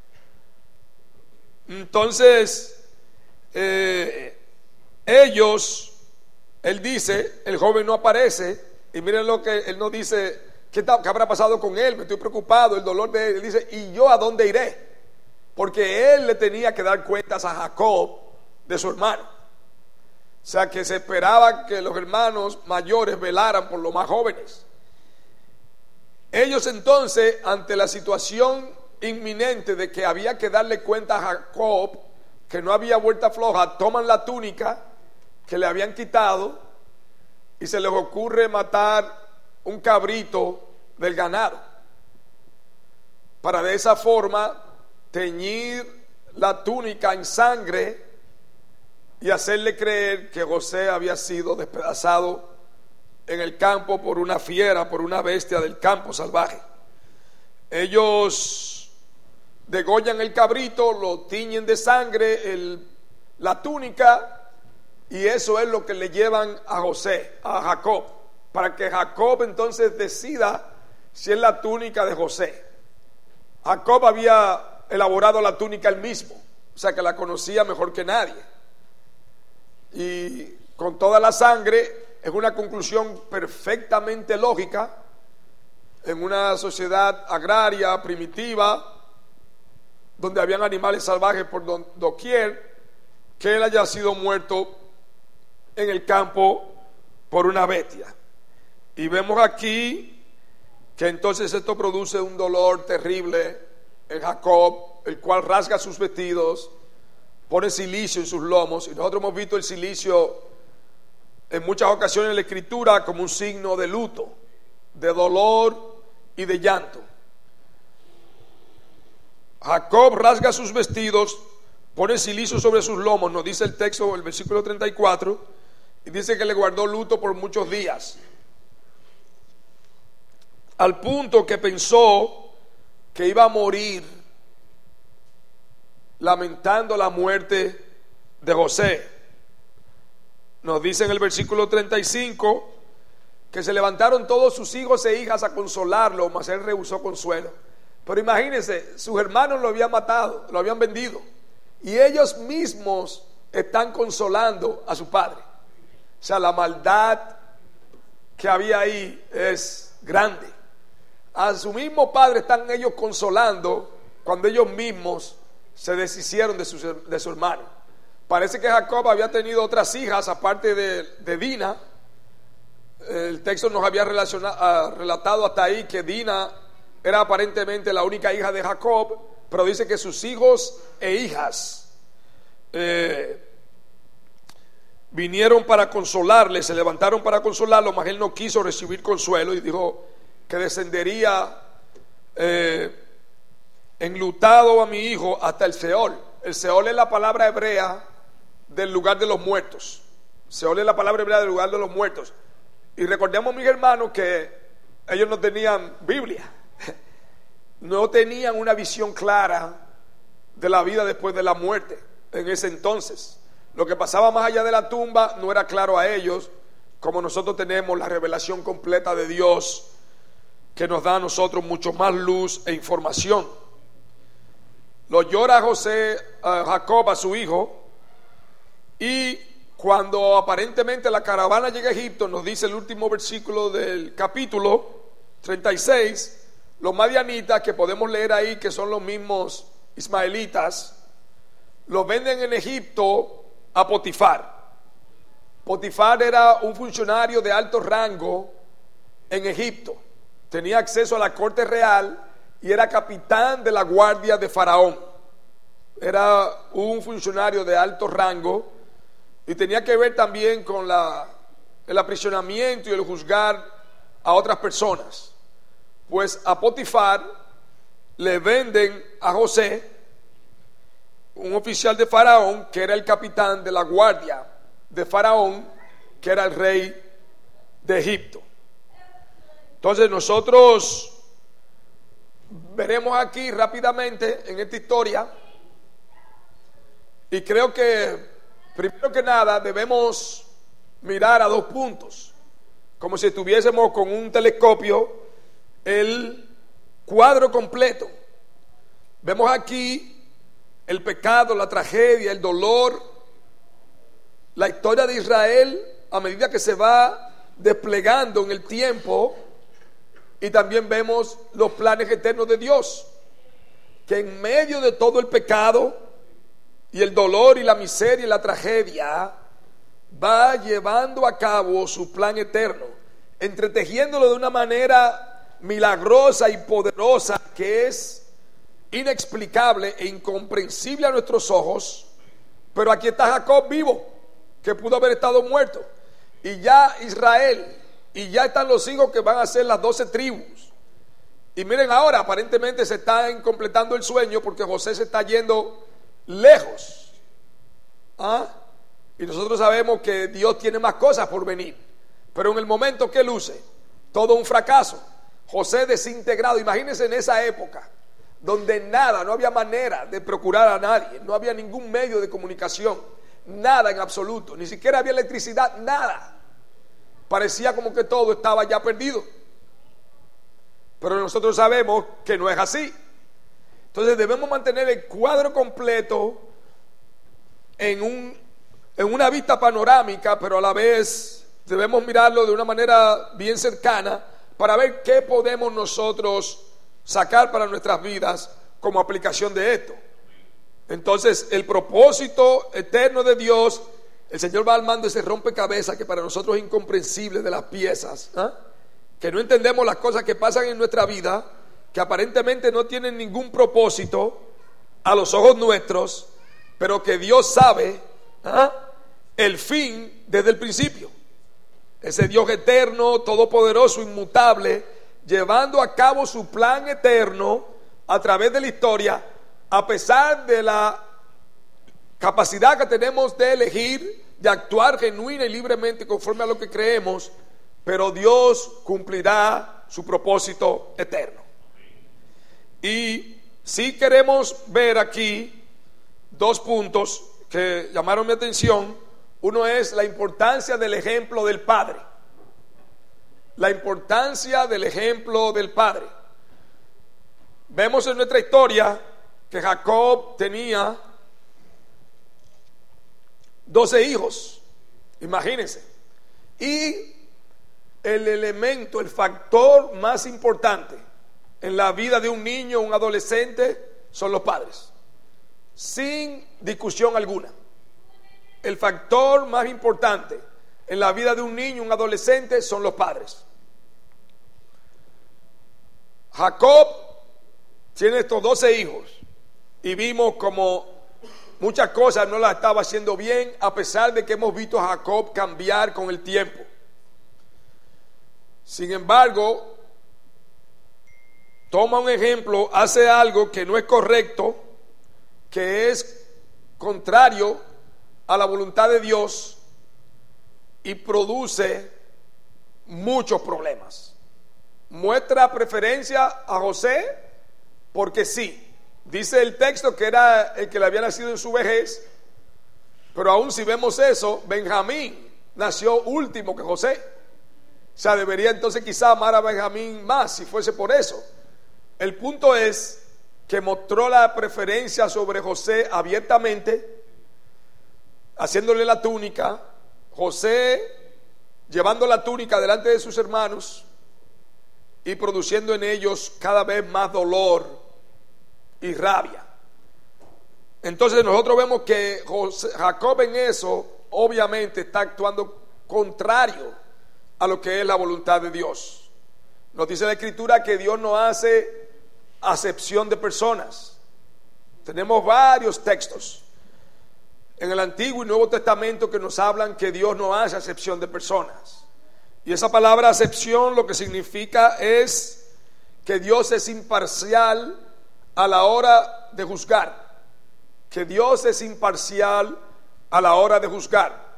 Entonces eh, ellos, él dice, el joven no aparece, y miren lo que él no dice, ¿qué, tal, ¿qué habrá pasado con él? Me estoy preocupado, el dolor de él. Él dice, ¿y yo a dónde iré? Porque él le tenía que dar cuentas a Jacob de su hermano. O sea que se esperaba que los hermanos mayores velaran por los más jóvenes. Ellos entonces, ante la situación inminente de que había que darle cuenta a Jacob, que no había vuelta floja, toman la túnica que le habían quitado y se les ocurre matar un cabrito del ganado para de esa forma teñir la túnica en sangre y hacerle creer que José había sido despedazado en el campo por una fiera, por una bestia del campo salvaje. Ellos degollan el cabrito, lo tiñen de sangre, el, la túnica, y eso es lo que le llevan a José, a Jacob, para que Jacob entonces decida si es la túnica de José. Jacob había elaborado la túnica él mismo, o sea que la conocía mejor que nadie, y con toda la sangre. Es una conclusión perfectamente lógica en una sociedad agraria, primitiva, donde habían animales salvajes por do, doquier, que él haya sido muerto en el campo por una bestia. Y vemos aquí que entonces esto produce un dolor terrible en Jacob, el cual rasga sus vestidos, pone silicio en sus lomos, y nosotros hemos visto el silicio en muchas ocasiones en la escritura como un signo de luto, de dolor y de llanto. Jacob rasga sus vestidos, pone silicio sobre sus lomos, nos dice el texto, el versículo treinta y cuatro, y dice que le guardó luto por muchos días, al punto que pensó que iba a morir lamentando la muerte de José. Nos dice en el versículo treinta y cinco que se levantaron todos sus hijos e hijas a consolarlo, mas él rehusó consuelo. Pero imagínense, sus hermanos lo habían matado, lo habían vendido, y ellos mismos están consolando a su padre. O sea, la maldad que había ahí es grande. A su mismo padre están ellos consolando cuando ellos mismos se deshicieron de su, de su hermano. Parece que Jacob había tenido otras hijas aparte de, de Dina. El texto nos había relacionado, relatado hasta ahí que Dina era aparentemente la única hija de Jacob, pero dice que sus hijos e hijas eh, vinieron para consolarle, se levantaron para consolarlo, mas él no quiso recibir consuelo y dijo que descendería eh, enlutado a mi hijo hasta el Seol. El Seol es la palabra hebrea del lugar de los muertos. Seol es la palabra hebrea del lugar de los muertos. Y recordemos, mis hermanos, que ellos no tenían Biblia, no tenían una visión clara de la vida después de la muerte en ese entonces. Lo que pasaba más allá de la tumba no era claro a ellos, como nosotros tenemos la revelación completa de Dios, que nos da a nosotros mucho más luz e información. Lo llora José, uh, Jacob a su hijo, y cuando aparentemente la caravana llega a Egipto, nos dice el último versículo del capítulo treinta y seis, los madianitas, que podemos leer ahí que son los mismos ismaelitas, los venden en Egipto a Potifar. Potifar era un funcionario de alto rango en Egipto, tenía acceso a la corte real y era capitán de la guardia de Faraón. Era un funcionario de alto rango y tenía que ver también con la, el aprisionamiento y el juzgar a otras personas. Pues a Potifar le venden a José, un oficial de Faraón, que era el capitán de la guardia de Faraón, que era el rey de Egipto. Entonces nosotros veremos aquí rápidamente en esta historia, y creo que primero que nada debemos mirar a dos puntos, como si estuviésemos con un telescopio, el cuadro completo. Vemos aquí el pecado, la tragedia, el dolor, la historia de Israel a medida que se va desplegando en el tiempo, y también vemos los planes eternos de Dios, que en medio de todo el pecado y el dolor y la miseria y la tragedia, va llevando a cabo su plan eterno, entretejiéndolo de una manera milagrosa y poderosa que es inexplicable e incomprensible a nuestros ojos. Pero aquí está Jacob vivo, que pudo haber estado muerto, y ya Israel, y ya están los hijos que van a ser las doce tribus. Y miren ahora, aparentemente se está completando el sueño, porque José se está yendo lejos. ¿Ah? Y nosotros sabemos que Dios tiene más cosas por venir, pero en el momento que luce, todo un fracaso. José desintegrado. Imagínense en esa época donde nada, no había manera de procurar a nadie, no había ningún medio de comunicación, nada en absoluto, ni siquiera había electricidad, nada. Parecía como que todo estaba ya perdido, pero nosotros sabemos que no es así. Entonces debemos mantener el cuadro completo en un, en una vista panorámica, pero a la vez debemos mirarlo de una manera bien cercana para ver qué podemos nosotros sacar para nuestras vidas como aplicación de esto. Entonces el propósito eterno de Dios, el Señor va armando ese rompecabezas que para nosotros es incomprensible de las piezas, ¿eh? Que no entendemos las cosas que pasan en nuestra vida, que aparentemente no tienen ningún propósito a los ojos nuestros, pero que Dios sabe, ¿eh? El fin desde el principio. Ese Dios eterno, todopoderoso, inmutable, llevando a cabo su plan eterno a través de la historia, a pesar de la capacidad que tenemos de elegir, de actuar genuina y libremente conforme a lo que creemos, pero Dios cumplirá su propósito eterno. Y si queremos ver aquí dos puntos que llamaron mi atención. Uno es la importancia del ejemplo del Padre. La importancia del ejemplo del Padre. Vemos en nuestra historia que Jacob tenía doce hijos, imagínense. Y el elemento, el factor más importante en la vida de un niño, un adolescente, son los padres, sin discusión alguna. El factor más importante en la vida de un niño, un adolescente, son los padres. Jacob tiene estos doce hijos y vimos como muchas cosas no las estaba haciendo bien, a pesar de que hemos visto a Jacob cambiar con el tiempo. Sin embargo, toma un ejemplo, hace algo que no es correcto, que es contrario a la voluntad de Dios y produce muchos problemas. Muestra preferencia a José porque sí, dice el texto que era el que le había nacido en su vejez, pero aún si vemos eso, Benjamín nació último que José. O sea, debería entonces quizá amar a Benjamín más si fuese por eso. El punto es que mostró la preferencia sobre José abiertamente, haciéndole la túnica. José llevando la túnica delante de sus hermanos y produciendo en ellos cada vez más dolor y rabia. Entonces nosotros vemos que José, Jacob en eso obviamente está actuando contrario a lo que es la voluntad de Dios. Nos dice la Escritura que Dios no hace acepción de personas. Tenemos varios textos en el Antiguo y Nuevo Testamento que nos hablan que Dios no hace acepción de personas. Y esa palabra acepción lo que significa es que Dios es imparcial a la hora de juzgar. Que Dios es imparcial a la hora de juzgar.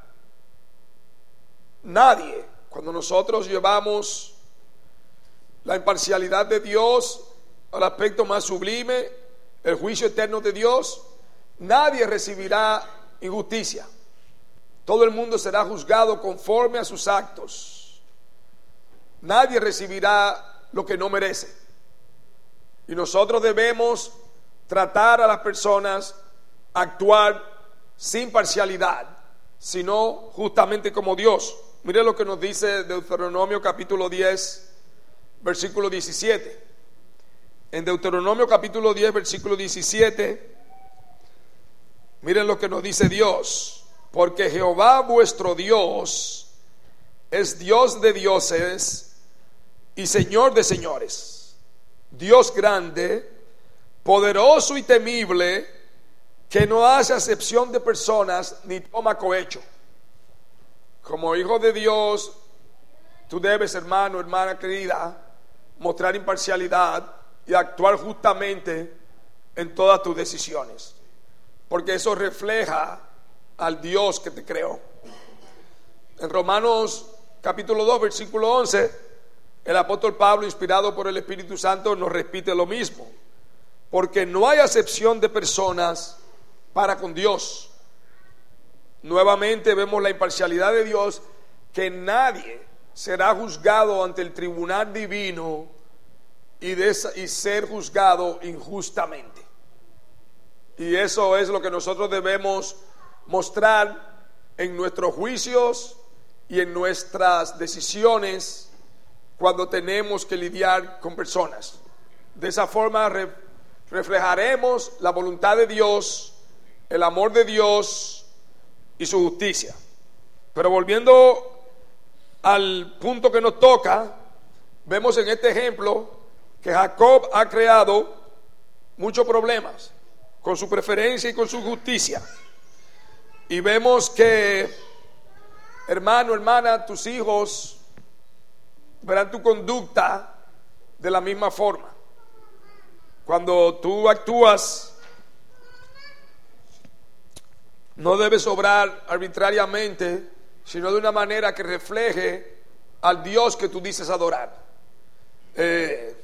Nadie, cuando nosotros llevamos la imparcialidad de Dios al aspecto más sublime, el juicio eterno de Dios, nadie recibirá injusticia. Todo el mundo será juzgado conforme a sus actos. Nadie recibirá lo que no merece. Y nosotros debemos tratar a las personas, actuar sin parcialidad, sino justamente como Dios. Mire lo que nos dice Deuteronomio capítulo diez, versículo diecisiete. En Deuteronomio capítulo diez, versículo diecisiete, miren lo que nos dice Dios. Porque Jehová vuestro Dios es Dios de dioses y Señor de señores, Dios grande, poderoso y temible, que no hace acepción de personas ni toma cohecho. Como hijo de Dios, tú debes, hermano, hermana querida, mostrar imparcialidad y actuar justamente en todas tus decisiones, porque eso refleja al Dios que te creó. En Romanos capítulo dos, versículo once, el apóstol Pablo, inspirado por el Espíritu Santo, nos repite lo mismo: porque no hay acepción de personas para con Dios. Nuevamente vemos la imparcialidad de Dios, que nadie será juzgado ante el tribunal divino y, de, y ser juzgado injustamente. Y eso es lo que nosotros debemos mostrar en nuestros juicios y en nuestras decisiones cuando tenemos que lidiar con personas. De esa forma re, reflejaremos la voluntad de Dios, el amor de Dios y su justicia. Pero volviendo al punto que nos toca, vemos en este ejemplo que Jacob ha creado muchos problemas con su preferencia y con su justicia. Y vemos que, hermano, hermana, tus hijos verán tu conducta de la misma forma. Cuando tú actúas, no debes obrar arbitrariamente, sino de una manera que refleje al Dios que tú dices adorar. Eh,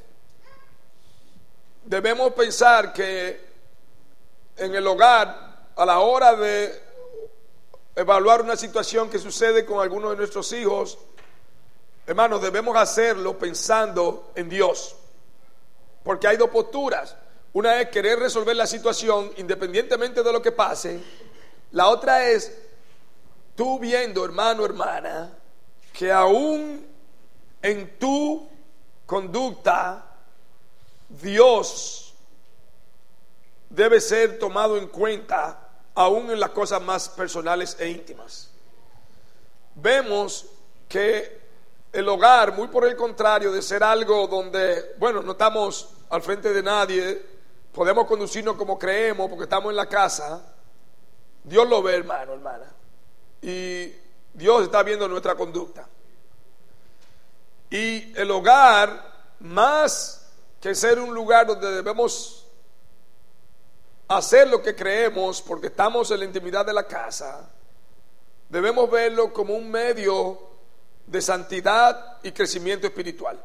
debemos pensar que en el hogar, a la hora de evaluar una situación que sucede con alguno de nuestros hijos, hermanos, debemos hacerlo pensando en Dios, porque hay dos posturas. Una es querer resolver la situación independientemente de lo que pase. La otra es tú viendo, hermano, hermana, que aún en tu conducta Dios debe ser tomado en cuenta, aún en las cosas más personales e íntimas. Vemos que el hogar, muy por el contrario de ser algo donde, bueno, no estamos al frente de nadie, podemos conducirnos como creemos porque estamos en la casa, Dios lo ve, hermano, hermana, y Dios está viendo nuestra conducta. Y el hogar, más que ser un lugar donde debemos hacer lo que creemos porque estamos en la intimidad de la casa, debemos verlo como un medio de santidad y crecimiento espiritual.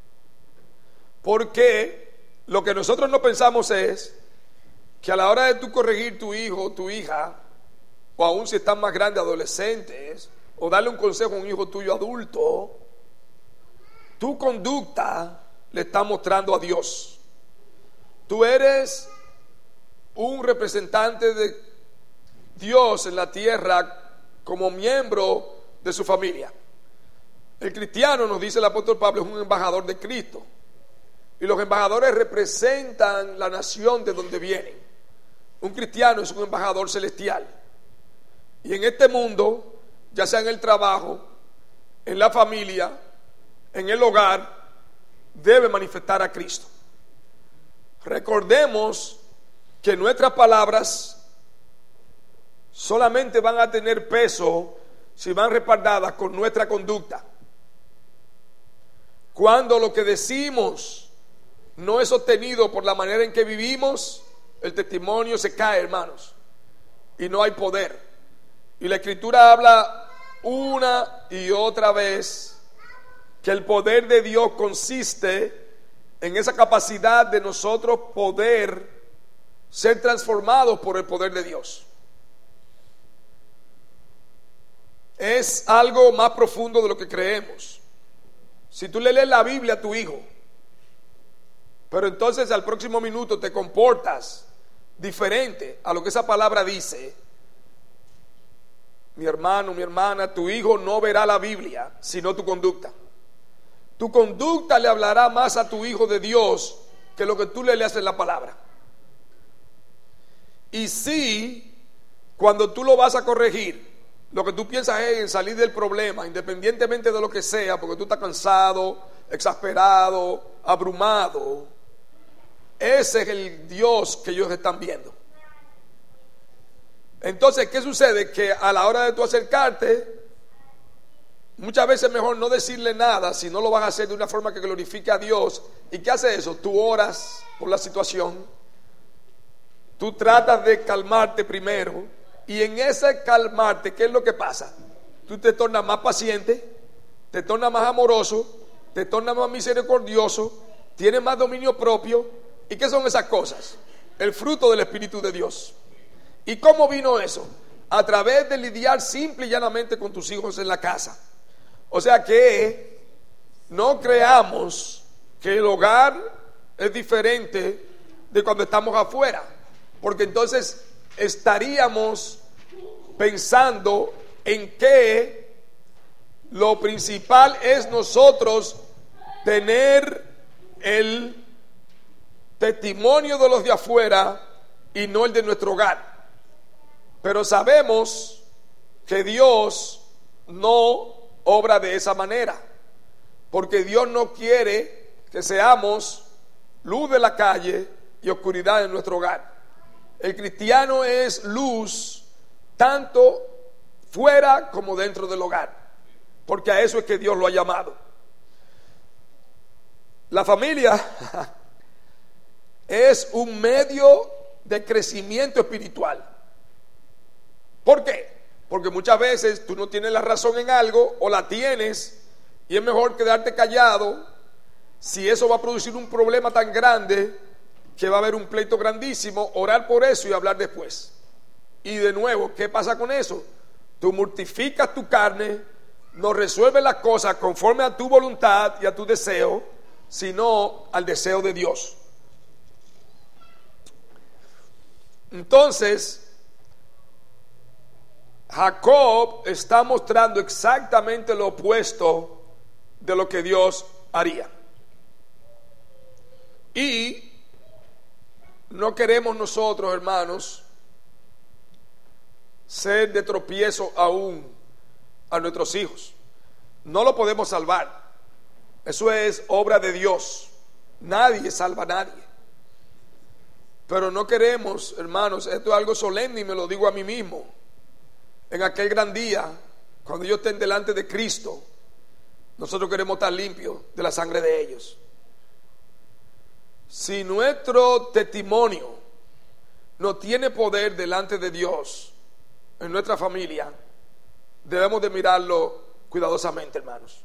Porque lo que nosotros no pensamos es que a la hora de tú corregir tu hijo o tu hija, o aún si están más grandes, adolescentes, o darle un consejo a un hijo tuyo adulto, tu conducta le está mostrando a Dios. Tú eres un representante de Dios en la tierra como miembro de su familia. El cristiano, nos dice el apóstol Pablo, es un embajador de Cristo, y los embajadores representan la nación de donde vienen. Un cristiano es un embajador celestial, y en este mundo, ya sea en el trabajo, en la familia, en el hogar, debe manifestar a Cristo. Recordemos que nuestras palabras solamente van a tener peso si van respaldadas con nuestra conducta. Cuando lo que decimos no es sostenido por la manera en que vivimos, el testimonio se cae, hermanos, y no hay poder. Y la Escritura habla una y otra vez que el poder de Dios consiste en esa capacidad de nosotros poder ser transformados por el poder de Dios. Es algo más profundo de lo que creemos. Si tú le lees la Biblia a tu hijo, pero entonces al próximo minuto te comportas diferente a lo que esa palabra dice, mi hermano, mi hermana, tu hijo no verá la Biblia sino tu conducta. Tu conducta le hablará más a tu hijo de Dios que lo que tú le leas en la palabra. Y si cuando tú lo vas a corregir, lo que tú piensas es en salir del problema, independientemente de lo que sea, porque tú estás cansado, exasperado, abrumado, ese es el Dios que ellos están viendo. Entonces, ¿qué sucede? Que a la hora de tú acercarte, muchas veces es mejor no decirle nada si no lo vas a hacer de una forma que glorifique a Dios. ¿Y qué hace eso? Tú oras por la situación, tú tratas de calmarte primero, y en ese calmarte, ¿qué es lo que pasa? Tú te tornas más paciente, te tornas más amoroso, te tornas más misericordioso, tienes más dominio propio. ¿Y qué son esas cosas? El fruto del Espíritu de Dios. ¿Y cómo vino eso? A través de lidiar simple y llanamente con tus hijos en la casa. O sea que no creamos que el hogar es diferente de cuando estamos afuera, porque entonces estaríamos pensando en que lo principal es nosotros tener el testimonio de los de afuera y no el de nuestro hogar. Pero sabemos que Dios no obra de esa manera, porque Dios no quiere que seamos luz de la calle y oscuridad en nuestro hogar. El cristiano es luz tanto fuera como dentro del hogar, porque a eso es que Dios lo ha llamado. La familia es un medio de crecimiento espiritual. ¿Por qué? Porque muchas veces tú no tienes la razón en algo, o la tienes, y es mejor quedarte callado si eso va a producir un problema tan grande que va a haber un pleito grandísimo. Orar por eso y hablar después. Y de nuevo, ¿qué pasa con eso? Tú mortificas tu carne, no resuelves las cosas conforme a tu voluntad y a tu deseo, sino al deseo de Dios. Entonces, Jacob está mostrando exactamente lo opuesto de lo que Dios haría. Y no queremos nosotros, hermanos, ser de tropiezo aún a nuestros hijos. No lo podemos salvar. Eso es obra de Dios. Nadie salva a nadie. Pero no queremos, hermanos, esto es algo solemne y me lo digo a mí mismo. En aquel gran día, cuando ellos estén delante de Cristo, nosotros queremos estar limpios de la sangre de ellos. Si nuestro testimonio no tiene poder delante de Dios en nuestra familia, debemos de mirarlo cuidadosamente, hermanos,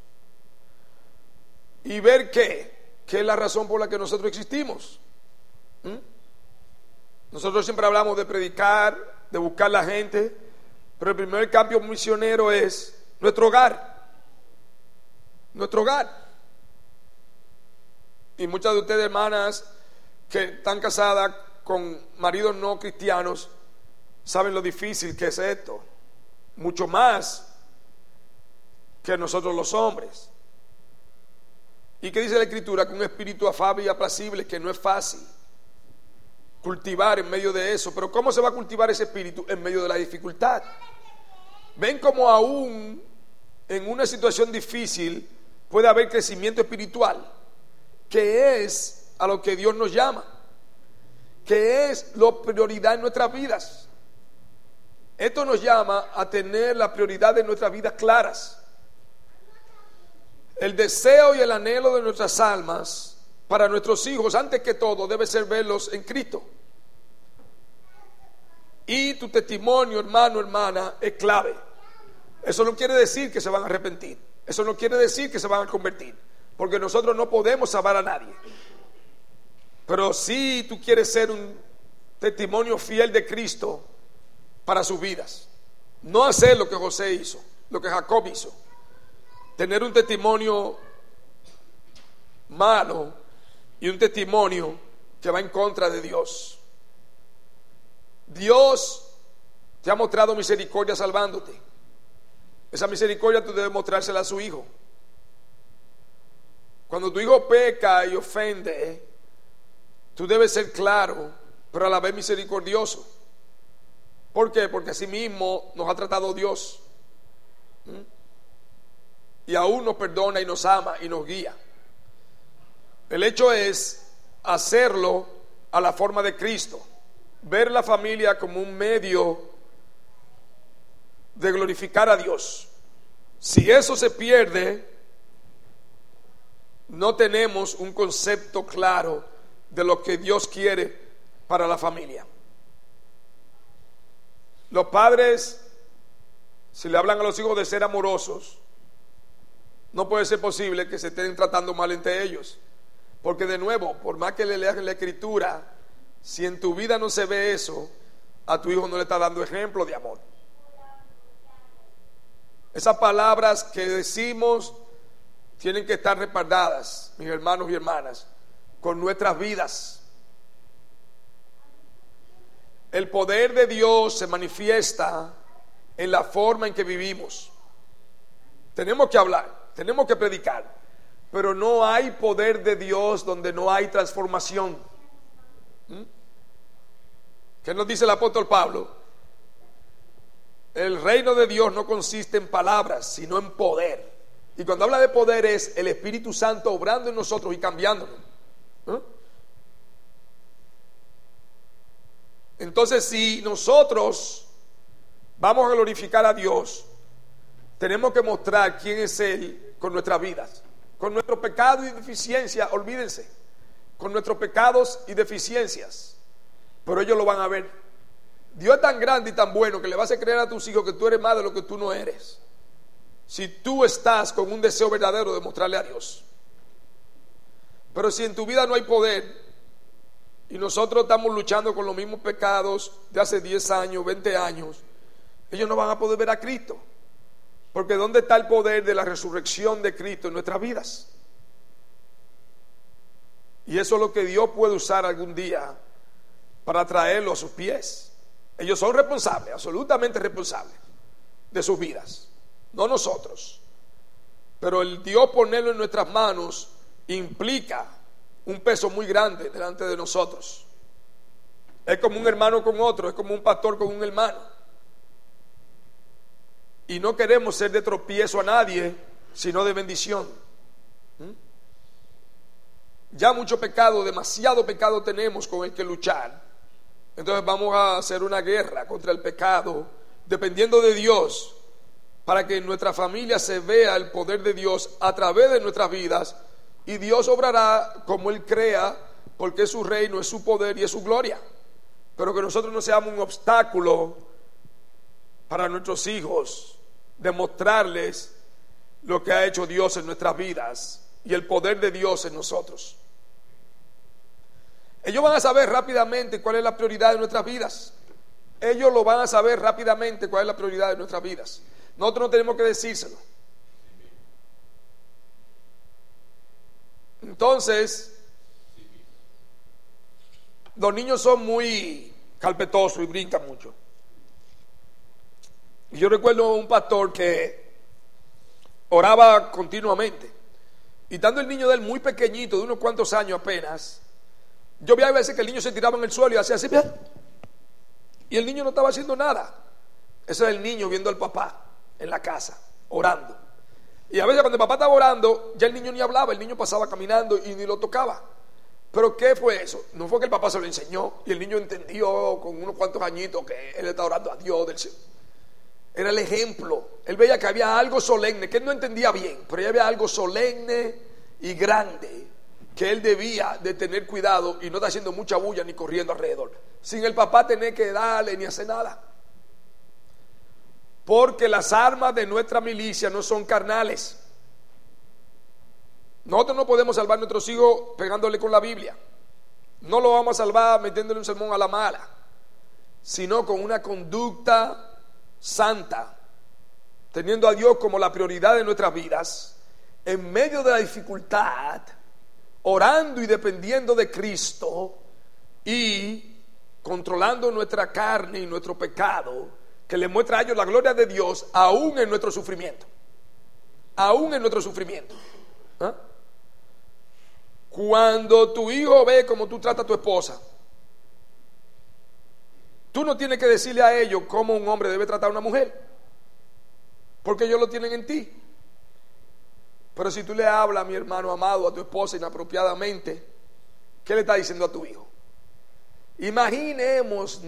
y ver qué, qué es la razón por la que nosotros existimos. ¿Mm? Nosotros siempre hablamos de predicar, de buscar la gente, pero el primer cambio misionero es nuestro hogar. Nuestro hogar. Y muchas de ustedes, hermanas, que están casadas con maridos no cristianos, saben lo difícil que es esto. Mucho más que nosotros los hombres. ¿Y qué dice la Escritura? Que un espíritu afable y apacible, que no es fácil cultivar en medio de eso. Pero ¿cómo se va a cultivar ese espíritu? En medio de la dificultad. Ven como aún en una situación difícil puede haber crecimiento espiritual, que es a lo que Dios nos llama, que es la prioridad en nuestras vidas. Esto nos llama a tener la prioridad de nuestras vidas claras. El deseo y el anhelo de nuestras almas para nuestros hijos, antes que todo, debe ser verlos en Cristo. Y tu testimonio, hermano, hermana, es clave. Eso no quiere decir que se van a arrepentir. Eso no quiere decir que se van a convertir, porque nosotros no podemos salvar a nadie. Pero si tú quieres ser un testimonio fiel de Cristo para sus vidas, no hacer lo que José hizo, lo que Jacob hizo, tener un testimonio malo y un testimonio que va en contra de Dios. Dios te ha mostrado misericordia salvándote. Esa misericordia tú debes mostrársela a su hijo. Cuando tu hijo peca y ofende, tú debes ser claro, pero a la vez misericordioso. ¿Por qué? Porque así mismo nos ha tratado Dios. ¿Mm? Y aún nos perdona y nos ama y nos guía. El hecho es hacerlo a la forma de Cristo. Ver la familia como un medio de glorificar a Dios. Si eso se pierde, no tenemos un concepto claro de lo que Dios quiere para la familia. Los padres, si le hablan a los hijos de ser amorosos, no puede ser posible que se estén tratando mal entre ellos. Porque de nuevo, por más que le leas la escritura, si en tu vida no se ve eso, a tu hijo no le está dando ejemplo de amor. Esas palabras que decimos tienen que estar respaldadas, mis hermanos y hermanas, con nuestras vidas. El poder de Dios se manifiesta en la forma en que vivimos. Tenemos que hablar, tenemos que predicar, pero no hay poder de Dios donde no hay transformación. ¿Mm? ¿Qué nos dice el apóstol Pablo? El reino de Dios no consiste en palabras, sino en poder. Y cuando habla de poder es el Espíritu Santo obrando en nosotros y cambiándonos. ¿Eh? Entonces, si nosotros vamos a glorificar a Dios, tenemos que mostrar quién es Él con nuestras vidas. Con nuestros pecados y deficiencias, olvídense. Con nuestros pecados y deficiencias. Pero ellos lo van a ver. Dios es tan grande y tan bueno que le vas a creer a tus hijos que tú eres más de lo que tú no eres. Si tú estás con un deseo verdadero de mostrarle a Dios. Pero si en tu vida no hay poder y nosotros estamos luchando con los mismos pecados de hace diez años, veinte años, ellos no van a poder ver a Cristo. Porque ¿dónde está el poder de la resurrección de Cristo en nuestras vidas? Y eso es lo que Dios puede usar algún día para traerlo a sus pies. Ellos son responsables, absolutamente responsables de sus vidas, no nosotros. Pero el Dios ponerlo en nuestras manos implica un peso muy grande delante de nosotros. Es como un hermano con otro, es como un pastor con un hermano. Y no queremos ser de tropiezo a nadie, sino de bendición. ¿Mm? Ya mucho pecado, demasiado pecado tenemos con el que luchar. Entonces vamos a hacer una guerra contra el pecado, dependiendo de Dios, para que en nuestra familia se vea el poder de Dios a través de nuestras vidas, y Dios obrará como Él crea, porque es su reino, es su poder y es su gloria. Pero que nosotros no seamos un obstáculo para nuestros hijos, demostrarles lo que ha hecho Dios en nuestras vidas y el poder de Dios en nosotros. Ellos van a saber rápidamente cuál es la prioridad de nuestras vidas. Ellos lo van a saber rápidamente cuál es la prioridad de nuestras vidas. Nosotros no tenemos que decírselo. Entonces, los niños son muy carpetosos y brincan mucho. Y yo recuerdo un pastor que oraba continuamente. Y estando el niño de él muy pequeñito, de unos cuantos años apenas, yo vi a veces que el niño se tiraba en el suelo y hacía así, y el niño no estaba haciendo nada. Ese es el niño viendo al papá en la casa, orando. Y a veces cuando el papá estaba orando, ya el niño ni hablaba, el niño pasaba caminando y ni lo tocaba. ¿Pero qué fue eso? No fue que el papá se lo enseñó y el niño entendió con unos cuantos añitos que él está orando a Dios del cielo. Era el ejemplo. Él veía que había algo solemne, que él no entendía bien, pero ya había algo solemne y grande que él debía de tener cuidado y no estar haciendo mucha bulla ni corriendo alrededor, sin el papá tener que darle ni hacer nada. Porque las armas de nuestra milicia no son carnales. Nosotros no podemos salvar a nuestros hijos pegándole con la Biblia. No lo vamos a salvar metiéndole un sermón a la mala, sino con una conducta santa, teniendo a Dios como la prioridad de nuestras vidas, en medio de la dificultad, orando y dependiendo de Cristo y controlando nuestra carne y nuestro pecado, que le muestra a ellos la gloria de Dios aún en nuestro sufrimiento, aún en nuestro sufrimiento. ¿Ah? Cuando tu hijo ve cómo tú tratas a tu esposa, tú no tienes que decirle a ellos cómo un hombre debe tratar a una mujer, porque ellos lo tienen en ti. Pero si tú le hablas, mi hermano amado, a tu esposa inapropiadamente, ¿qué le estás diciendo a tu hijo? Imaginémonos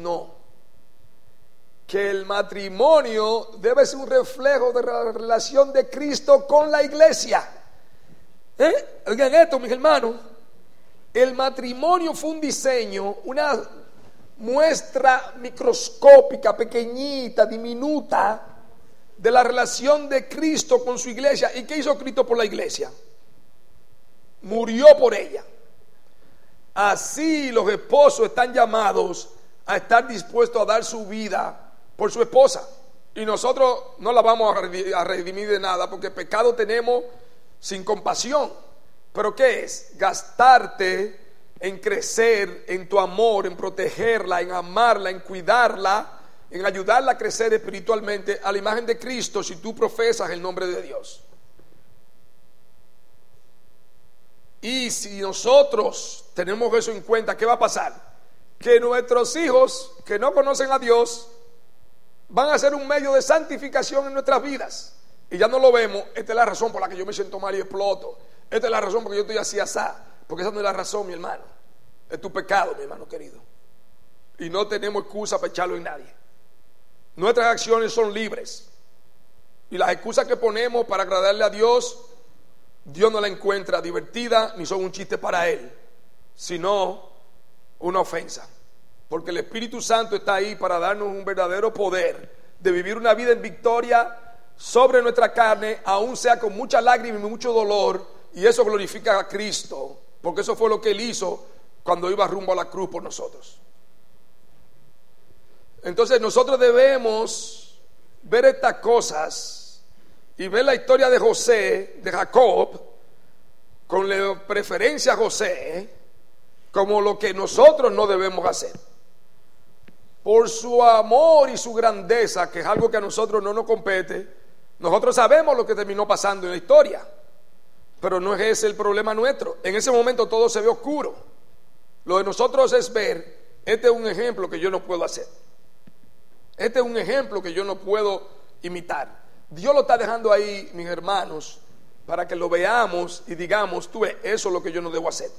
que el matrimonio debe ser un reflejo de la relación de Cristo con la iglesia. ¿Eh? Oigan esto, mis hermanos. El matrimonio fue un diseño, una muestra microscópica, pequeñita, diminuta, de la relación de Cristo con su iglesia. ¿Y qué hizo Cristo por la iglesia? Murió por ella. Así los esposos están llamados a estar dispuestos a dar su vida por su esposa. Y nosotros no la vamos a redimir de nada, porque pecado tenemos sin compasión. ¿Pero qué es? Gastarte en crecer en tu amor, en protegerla, en amarla, en cuidarla, en ayudarla a crecer espiritualmente a la imagen de Cristo, si tú profesas el nombre de Dios. Y si nosotros tenemos eso en cuenta, ¿qué va a pasar? Que nuestros hijos que no conocen a Dios van a ser un medio de santificación en nuestras vidas. Y ya no lo vemos. Esta es la razón por la que yo me siento mal y exploto. Esta es la razón por la que yo estoy así asá. Porque esa no es la razón, mi hermano. Es tu pecado, mi hermano querido. Y no tenemos excusa para echarlo en nadie. Nuestras acciones son libres. Y las excusas que ponemos para agradarle a Dios, Dios no la encuentra divertida ni son un chiste para Él, sino una ofensa. Porque el Espíritu Santo está ahí para darnos un verdadero poder de vivir una vida en victoria sobre nuestra carne, aun sea con mucha lágrima y mucho dolor, y eso glorifica a Cristo, porque eso fue lo que Él hizo cuando iba rumbo a la cruz por nosotros. Entonces nosotros debemos ver estas cosas y ver la historia de José, de Jacob, con la preferencia a José, como lo que nosotros no debemos hacer. Por su amor y su grandeza, que es algo que a nosotros no nos compete, nosotros sabemos lo que terminó pasando en la historia, pero no es ese el problema nuestro. En ese momento todo se ve oscuro. Lo de nosotros es ver, este es un ejemplo que yo no puedo hacer. Este es un ejemplo que yo no puedo imitar. Dios lo está dejando ahí, mis hermanos, para que lo veamos y digamos, tú ves, eso es lo que yo no debo hacer.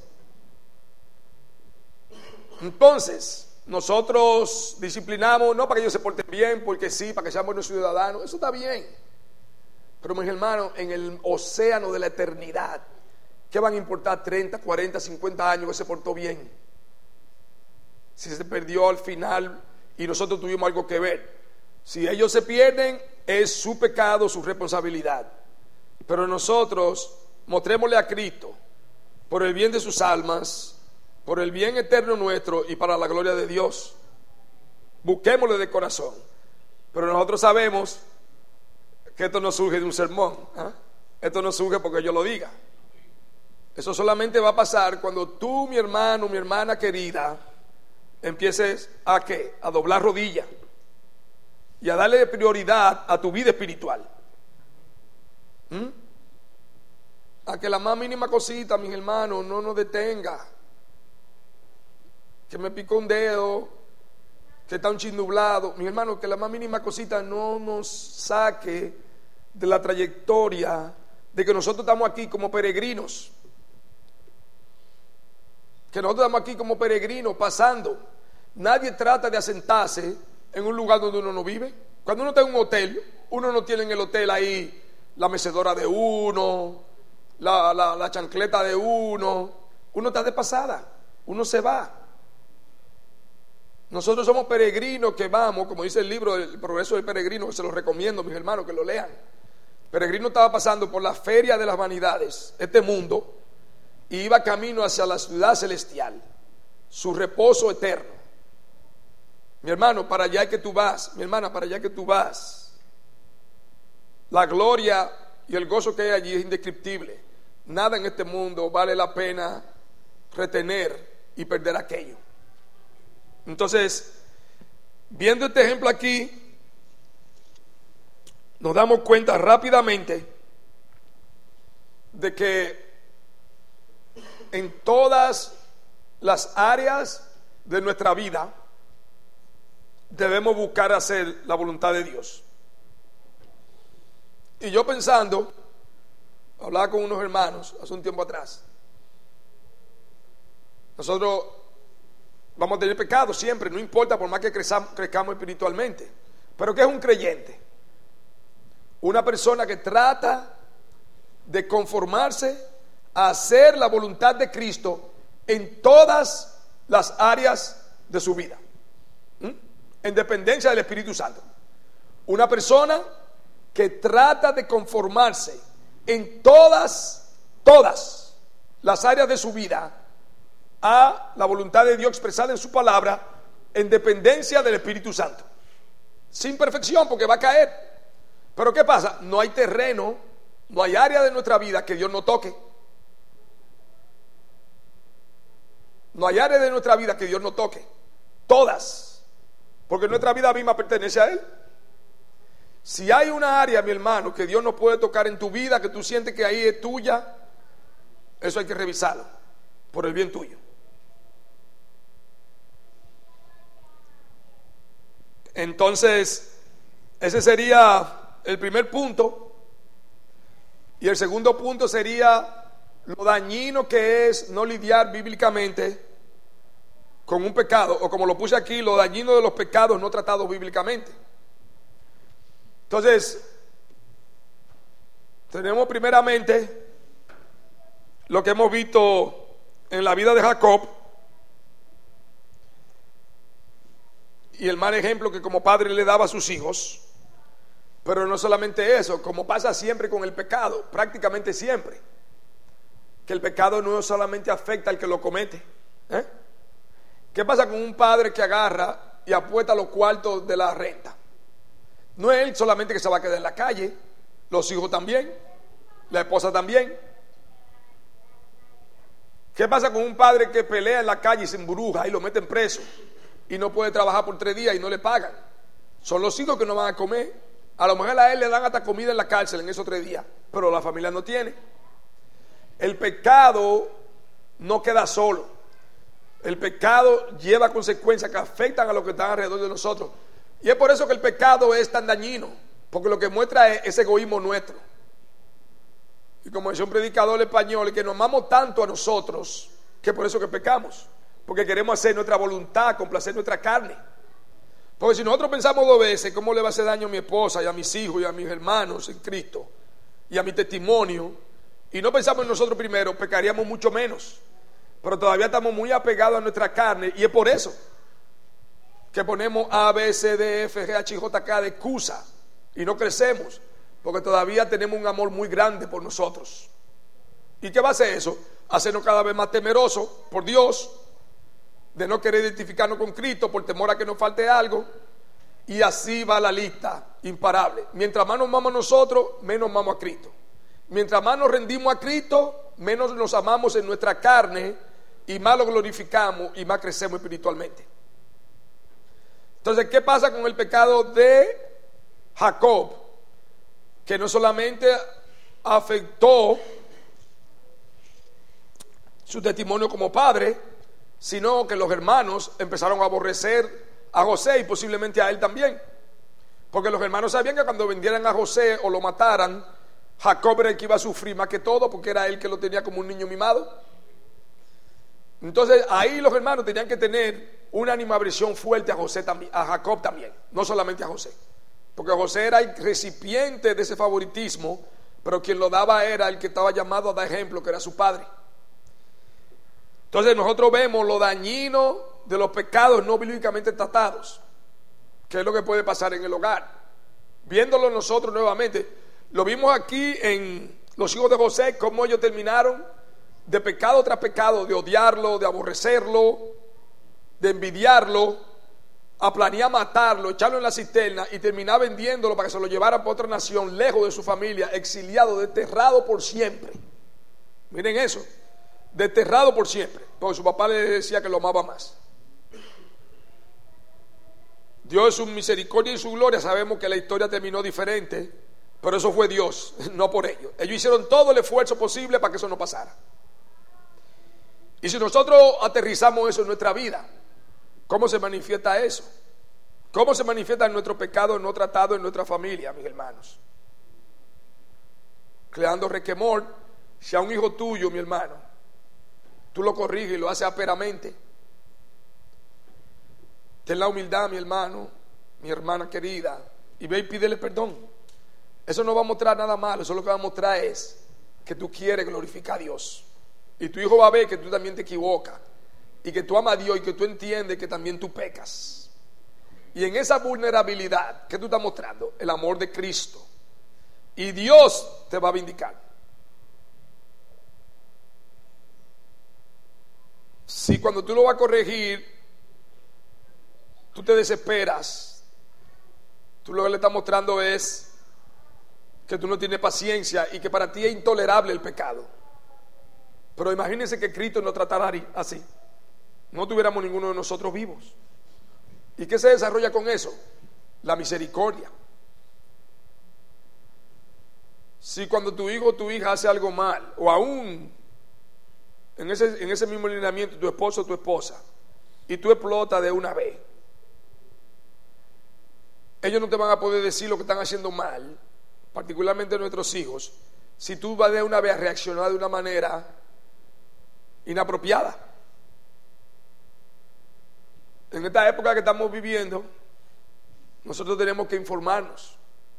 Entonces, nosotros disciplinamos, no para que ellos se porten bien, porque sí, para que sean buenos ciudadanos, eso está bien. Pero mis hermanos, en el océano de la eternidad, ¿qué van a importar treinta, cuarenta, cincuenta años que se portó bien? Si se perdió al final y nosotros tuvimos algo que ver. Si ellos se pierden, es su pecado, su responsabilidad. Pero nosotros mostrémosle a Cristo, por el bien de sus almas, por el bien eterno nuestro y para la gloria de Dios. Busquémosle de corazón. Pero nosotros sabemos que esto no surge de un sermón, ¿eh? Esto no surge porque yo lo diga. Eso solamente va a pasar cuando tú, mi hermano, mi hermana querida, empieces a ¿qué? A doblar rodillas y a darle prioridad a tu vida espiritual. ¿Mm? A que la más mínima cosita, mis hermanos, no nos detenga. Que me picó un dedo, que está un chin nublado, mis hermanos, que la más mínima cosita no nos saque de la trayectoria de que nosotros estamos aquí como peregrinos. Que nosotros estamos aquí como peregrinos pasando. Nadie trata de asentarse en un lugar donde uno no vive. Cuando uno está en un hotel, uno no tiene en el hotel ahí la mecedora de uno, la, la, la chancleta de uno. Uno está de pasada, uno se va. Nosotros somos peregrinos que vamos, como dice el libro El progreso del peregrino, que se lo recomiendo, mis hermanos, que lo lean. Peregrino estaba pasando por la feria de las vanidades, este mundo, y iba camino hacia la ciudad celestial, su reposo eterno. Mi hermano, para allá que tú vas, mi hermana, para allá que tú vas. La gloria y el gozo que hay allí es indescriptible. Nada en este mundo vale la pena retener y perder aquello. Entonces, viendo este ejemplo aquí, nos damos cuenta rápidamente de que en todas las áreas de nuestra vida debemos buscar hacer la voluntad de Dios. Y yo pensando, hablaba con unos hermanos hace un tiempo atrás. Nosotros vamos a tener pecado siempre, no importa, por más que crezamos, crezcamos espiritualmente. Pero ¿qué es un creyente? Una persona que trata de conformarse a hacer la voluntad de Cristo en todas las áreas de su vida, ¿Mm? en dependencia del Espíritu Santo. Una persona que trata de conformarse en todas, todas las áreas de su vida a la voluntad de Dios expresada en su palabra, en dependencia del Espíritu Santo. Sin perfección, porque va a caer. Pero ¿qué pasa? No hay terreno, no hay área de nuestra vida que Dios no toque. No hay área de nuestra vida que Dios no toque. Todas. Porque nuestra vida misma pertenece a Él. Si hay una área, mi hermano, que Dios no puede tocar en tu vida, que tú sientes que ahí es tuya, eso hay que revisarlo por el bien tuyo. Entonces, ese sería el primer punto. Y el segundo punto sería lo dañino que es no lidiar bíblicamente con un pecado, o como lo puse aquí, lo dañino de los pecados no tratados bíblicamente. Entonces, tenemos primeramente lo que hemos visto en la vida de Jacob y el mal ejemplo que como padre le daba a sus hijos. Pero no solamente eso, como pasa siempre con el pecado, prácticamente siempre, que el pecado no solamente afecta al que lo comete. ¿eh? ¿Qué pasa con un padre que agarra y apuesta los cuartos de la renta? No es él solamente que se va a quedar en la calle, los hijos también, la esposa también. ¿Qué pasa con un padre que pelea en la calle y se embruja y lo meten preso y no puede trabajar por tres días y no le pagan? Son los hijos que no van a comer. A lo mejor a él le dan hasta comida en la cárcel en esos tres días, pero la familia no tiene. El pecado no queda solo. El pecado lleva consecuencias que afectan a los que están alrededor de nosotros. Y es por eso que el pecado es tan dañino, porque lo que muestra es ese egoísmo nuestro. Y como decía un predicador español, que nos amamos tanto a nosotros, que por eso que pecamos, porque queremos hacer nuestra voluntad, complacer nuestra carne. Porque si nosotros pensamos dos veces cómo le va a hacer daño a mi esposa y a mis hijos y a mis hermanos en Cristo y a mi testimonio, y no pensamos en nosotros primero, pecaríamos mucho menos. Pero todavía estamos muy apegados a nuestra carne, y es por eso que ponemos A, B, C, D, F, G, H, J, K de excusa y no crecemos, porque todavía tenemos un amor muy grande por nosotros. ¿Y qué va a hacer eso? Hacernos cada vez más temerosos por Dios, de no querer identificarnos con Cristo por temor a que nos falte algo, y así va la lista imparable. Mientras más nos amamos nosotros, menos amamos a Cristo. Mientras más nos rendimos a Cristo, menos nos amamos en nuestra carne y más lo glorificamos y más crecemos espiritualmente. Entonces, ¿qué pasa con el pecado de Jacob? Que no solamente afectó su testimonio como padre, sino que los hermanos empezaron a aborrecer a José y posiblemente a él también. Porque los hermanos sabían que cuando vendieran a José o lo mataran, Jacob era el que iba a sufrir más que todo, porque era él que lo tenía como un niño mimado. Entonces ahí los hermanos tenían que tener una animadversión fuerte a José también, a Jacob también, no solamente a José, porque José era el recipiente de ese favoritismo, pero quien lo daba era el que estaba llamado a dar ejemplo, que era su padre. Entonces nosotros vemos lo dañino de los pecados no bíblicamente tratados, que es lo que puede pasar en el hogar. Viéndolo nosotros nuevamente, lo vimos aquí en los hijos de José, cómo ellos terminaron de pecado tras pecado, de odiarlo, de aborrecerlo, de envidiarlo, a planear matarlo, echarlo en la cisterna y terminar vendiéndolo para que se lo llevaran para otra nación, lejos de su familia, exiliado, desterrado por siempre. Miren eso, desterrado por siempre, porque su papá le decía que lo amaba más. Dios en su misericordia y su gloria, sabemos que la historia terminó diferente, pero eso fue Dios, no por ellos. Ellos hicieron todo el esfuerzo posible para que eso no pasara. Y si nosotros aterrizamos eso en nuestra vida, ¿cómo se manifiesta eso? ¿Cómo se manifiesta en nuestro pecado no tratado en nuestra familia, mis hermanos? Creando requemor. Si a un hijo tuyo, mi hermano, tú lo corriges y lo haces ásperamente, ten la humildad, mi hermano, mi hermana querida, y ve y pídele perdón. Eso no va a mostrar nada malo. Eso lo que va a mostrar es que tú quieres glorificar a Dios. Y tu hijo va a ver que tú también te equivocas, y que tú amas a Dios, y que tú entiendes que también tú pecas. Y en esa vulnerabilidad, ¿qué tú estás mostrando? El amor de Cristo. Y Dios te va a vindicar. Si cuando tú lo vas a corregir, tú te desesperas, tú lo que le estás mostrando es que tú no tienes paciencia y que para ti es intolerable el pecado. Pero imagínense que Cristo nos tratara así, no tuviéramos ninguno de nosotros vivos. ¿Y qué se desarrolla con eso? La misericordia. Si cuando tu hijo o tu hija hace algo mal, o aún en ese, en ese mismo lineamiento, tu esposo o tu esposa, y tú explotas de una vez, ellos no te van a poder decir lo que están haciendo mal, particularmente nuestros hijos, si tú vas de una vez a reaccionar de una manera inapropiada. En esta época que estamos viviendo, nosotros tenemos que informarnos.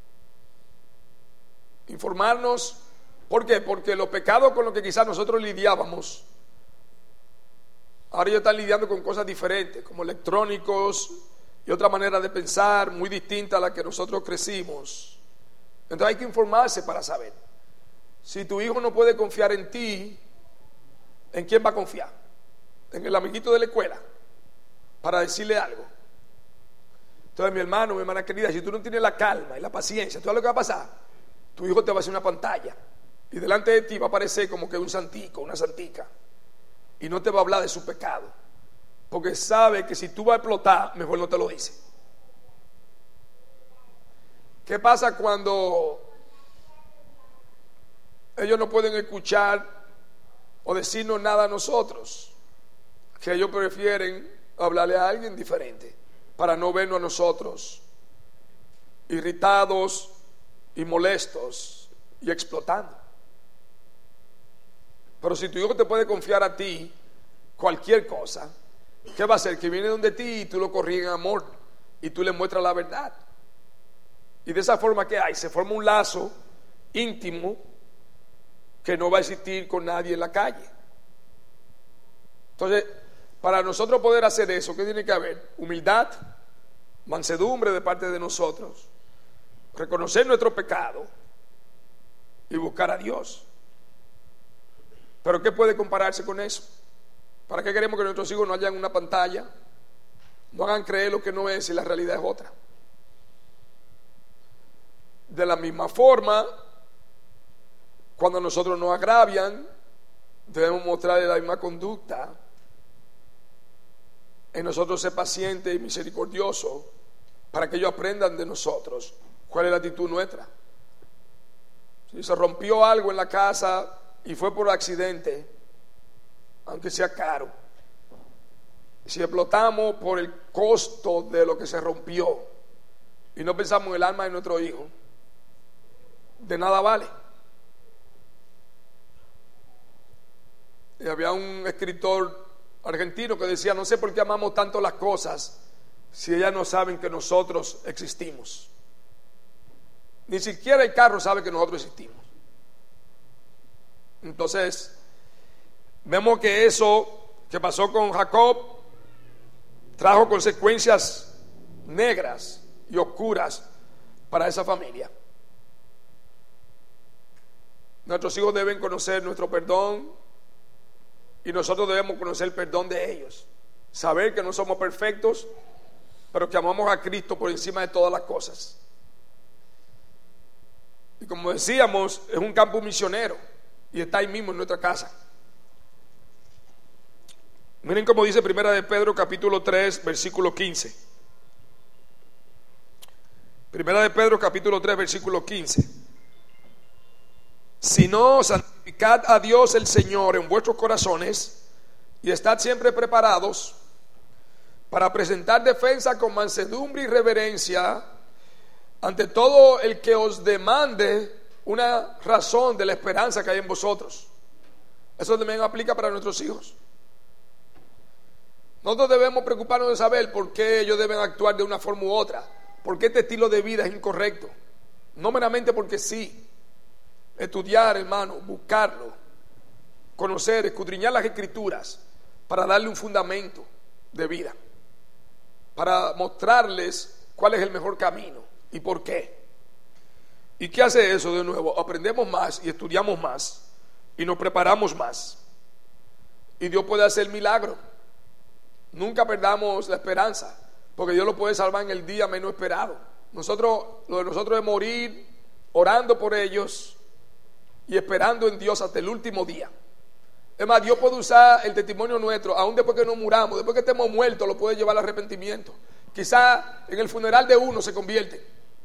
Informarnos, ¿por qué? Porque los pecados con los que quizás nosotros lidiábamos, ahora ellos están lidiando con cosas diferentes, como electrónicos y otra manera de pensar muy distinta a la que nosotros crecimos. Entonces hay que informarse para saber. Si tu hijo no puede confiar en ti, ¿en quién va a confiar? ¿En el amiguito de la escuela? Para decirle algo. Entonces, mi hermano, mi hermana querida, si tú no tienes la calma y la paciencia, ¿tú sabes lo que va a pasar? Tu hijo te va a hacer una pantalla y delante de ti va a aparecer como que un santico, una santica, y no te va a hablar de su pecado, porque sabe que si tú vas a explotar, mejor no te lo dice. ¿Qué pasa cuando ellos no pueden escuchar o decirnos nada a nosotros? Que ellos prefieren hablarle a alguien diferente para no vernos a nosotros irritados y molestos y explotando. Pero si tu hijo te puede confiar a ti cualquier cosa, ¿qué va a hacer? Que viene donde ti y tú lo corriges en amor y tú le muestras la verdad. Y de esa forma, ¿qué hay? Se forma un lazo íntimo que no va a existir con nadie en la calle. Entonces, para nosotros poder hacer eso, ¿qué tiene que haber? Humildad, mansedumbre de parte de nosotros, reconocer nuestro pecado y buscar a Dios. Pero ¿qué puede compararse con eso? ¿Para qué queremos que nuestros hijos no hayan una pantalla? No hagan creer lo que no es y la realidad es otra. De la misma forma, cuando nosotros nos agravian, debemos mostrarle la misma conducta. En nosotros ser paciente y misericordioso para que ellos aprendan de nosotros cuál es la actitud nuestra. Si se rompió algo en la casa y fue por accidente, aunque sea caro, si explotamos por el costo de lo que se rompió y no pensamos en el alma de nuestro hijo, de nada vale. Y había un escritor argentino que decía: no sé por qué amamos tanto las cosas si ellas no saben que nosotros existimos. Ni siquiera el carro sabe que nosotros existimos. Entonces vemos que eso que pasó con Jacob trajo consecuencias negras y oscuras para esa familia. Nuestros hijos deben conocer nuestro perdón y nosotros debemos conocer el perdón de ellos, saber que no somos perfectos, pero que amamos a Cristo por encima de todas las cosas. Y como decíamos, es un campo misionero y está ahí mismo en nuestra casa. Miren cómo dice Primera de Pedro capítulo tres versículo quince. Primera de Pedro capítulo tres versículo quince. Si no, santificad a Dios el Señor en vuestros corazones, y estad siempre preparados para presentar defensa con mansedumbre y reverencia ante todo el que os demande una razón de la esperanza que hay en vosotros. Eso también aplica para nuestros hijos. Nosotros debemos preocuparnos de saber por qué ellos deben actuar de una forma u otra, por qué este estilo de vida es incorrecto. No meramente porque sí. Estudiar, hermano, buscarlo, conocer, escudriñar las escrituras para darle un fundamento de vida, para mostrarles cuál es el mejor camino y por qué. ¿Y qué hace eso de nuevo? Aprendemos más y estudiamos más y nos preparamos más, y Dios puede hacer milagro. Nunca perdamos la esperanza, porque Dios lo puede salvar en el día menos esperado. Nosotros, lo de nosotros es morir orando por ellos y esperando en Dios hasta el último día. Es más, Dios puede usar el testimonio nuestro, aún después que nos muramos, después que estemos muertos, lo puede llevar al arrepentimiento. Quizá en el funeral de uno se convierte.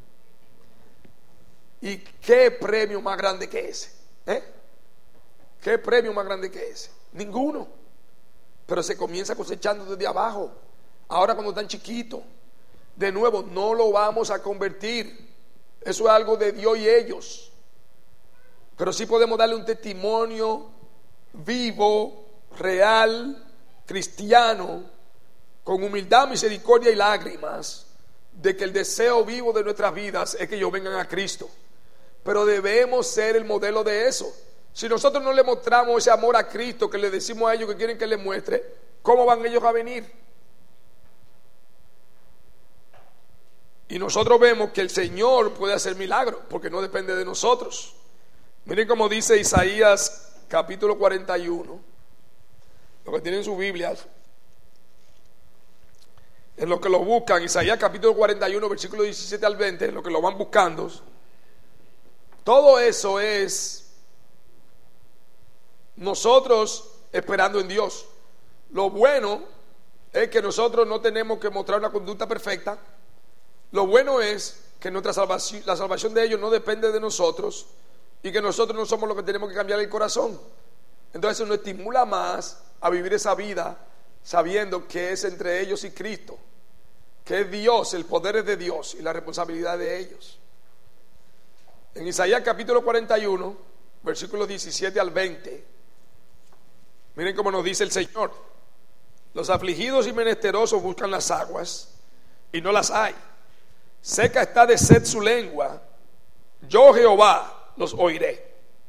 ¿Y qué premio más grande que ese? ¿Eh? ¿Qué premio más grande que ese? Ninguno. Pero se comienza cosechando desde abajo. Ahora cuando están chiquitos, de nuevo, no lo vamos a convertir. Eso es algo de Dios y ellos. Pero sí podemos darle un testimonio vivo, real, cristiano, con humildad, misericordia y lágrimas, de que el deseo vivo de nuestras vidas es que ellos vengan a Cristo. Pero debemos ser el modelo de eso. Si nosotros no le mostramos ese amor a Cristo que le decimos a ellos que quieren que les muestre, ¿cómo van ellos a venir? Y nosotros vemos que el Señor puede hacer milagros, porque no depende de nosotros. Miren cómo dice Isaías capítulo cuarenta y uno. Los que tienen sus Biblias, en lo que lo buscan, Isaías capítulo cuarenta y uno, versículo diecisiete al veinte, en lo que lo van buscando. Todo eso es nosotros esperando en Dios. Lo bueno es que nosotros no tenemos que mostrar una conducta perfecta. Lo bueno es que nuestra salvación, la salvación de ellos no depende de nosotros, y que nosotros no somos los que tenemos que cambiar el corazón. Entonces eso nos estimula más a vivir esa vida sabiendo que es entre ellos y Cristo, que es Dios, el poder es de Dios y la responsabilidad de ellos. En Isaías capítulo cuarenta y uno, versículos diecisiete al veinte, miren cómo nos dice el Señor: los afligidos y menesterosos buscan las aguas y no las hay, seca está de sed su lengua, yo Jehová los oiré.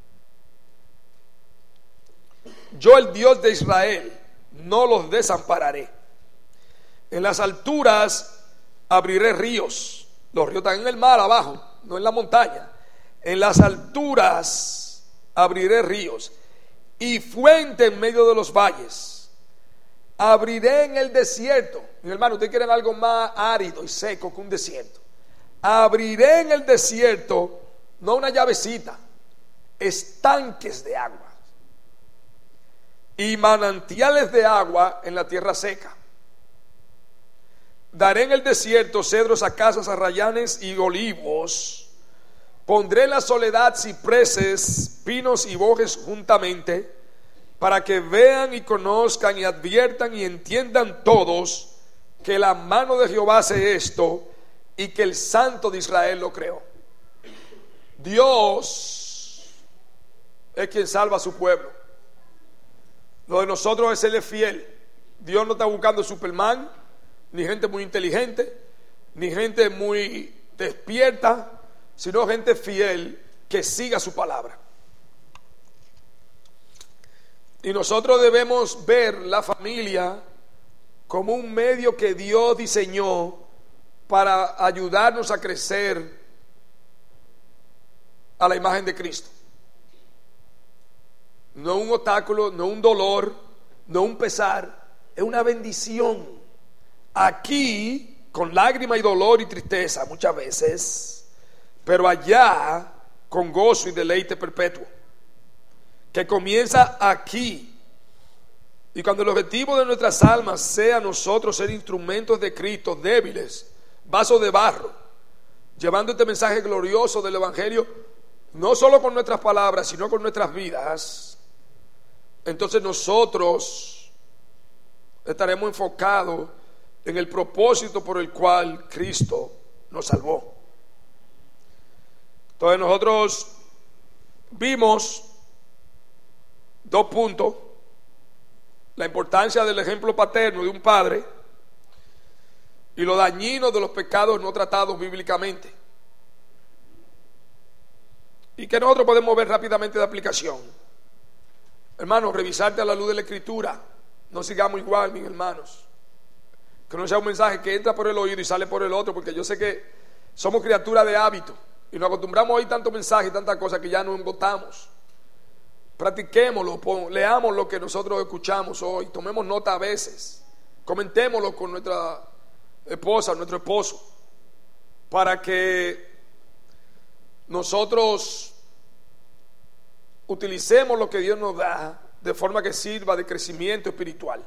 Yo, el Dios de Israel, no los desampararé. En las alturas abriré ríos. Los ríos están en el mar abajo, no en la montaña. En las alturas abriré ríos y fuente en medio de los valles. Abriré en el desierto. Mi hermano, ustedes quieren algo más árido y seco que un desierto. Abriré en el desierto, no una llavecita, estanques de agua y manantiales de agua en la tierra seca. Daré en el desierto cedros, acacias, arrayanes y olivos. Pondré en la soledad cipreses, pinos y bojes juntamente, para que vean y conozcan y adviertan y entiendan todos que la mano de Jehová hace esto y que el Santo de Israel lo creó. Dios es quien salva a su pueblo. Lo de nosotros es serle fiel. Dios no está buscando Superman, ni gente muy inteligente, ni gente muy despierta, sino gente fiel que siga su palabra. Y nosotros debemos ver la familia como un medio que Dios diseñó para ayudarnos a crecer a la imagen de Cristo. No un obstáculo, no un dolor, no un pesar, es una bendición. Aquí con lágrima y dolor y tristeza muchas veces, pero allá con gozo y deleite perpetuo, que comienza aquí. Y cuando el objetivo de nuestras almas sea nosotros ser instrumentos de Cristo, débiles, vasos de barro, llevando este mensaje glorioso del Evangelio, no solo con nuestras palabras, sino con nuestras vidas, entonces nosotros estaremos enfocados en el propósito por el cual Cristo nos salvó. Entonces nosotros vimos dos puntos: la importancia del ejemplo paterno de un padre y lo dañino de los pecados no tratados bíblicamente, y que nosotros podemos ver rápidamente de aplicación. Hermanos, revisarte a la luz de la Escritura. No sigamos igual, mis hermanos. Que no sea un mensaje que entra por el oído y sale por el otro, porque yo sé que somos criaturas de hábito y nos acostumbramos a oír tantos mensajes y tantas cosas que ya nos embotamos. Practiquémoslo, leamos lo que nosotros escuchamos hoy, tomemos nota a veces, comentémoslo con nuestra esposa, nuestro esposo, para que nosotros utilicemos lo que Dios nos da de forma que sirva de crecimiento espiritual.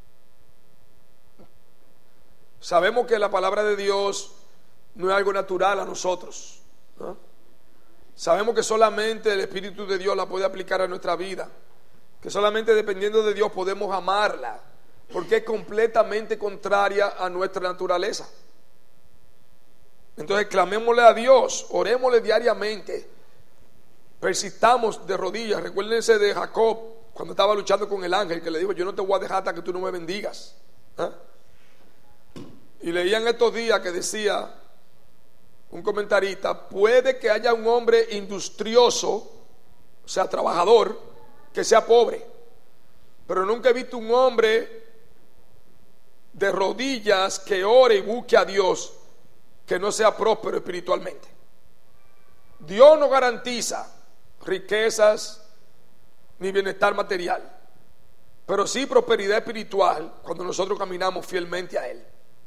Sabemos que la palabra de Dios no es algo natural a nosotros, ¿no? Sabemos que solamente el Espíritu de Dios la puede aplicar a nuestra vida, que solamente dependiendo de Dios podemos amarla, porque es completamente contraria a nuestra naturaleza. Entonces clamémosle a Dios, orémosle diariamente, persistamos de rodillas. Recuérdense de Jacob cuando estaba luchando con el ángel, que le dijo: yo no te voy a dejar hasta que tú no me bendigas, ¿eh? Y leían estos días que decía un comentarista: puede que haya un hombre industrioso, o sea, trabajador, que sea pobre, pero nunca he visto un hombre de rodillas que ore y busque a Dios que no sea próspero espiritualmente. Dios no garantiza riquezas ni bienestar material, pero sí prosperidad espiritual cuando nosotros caminamos fielmente a Él.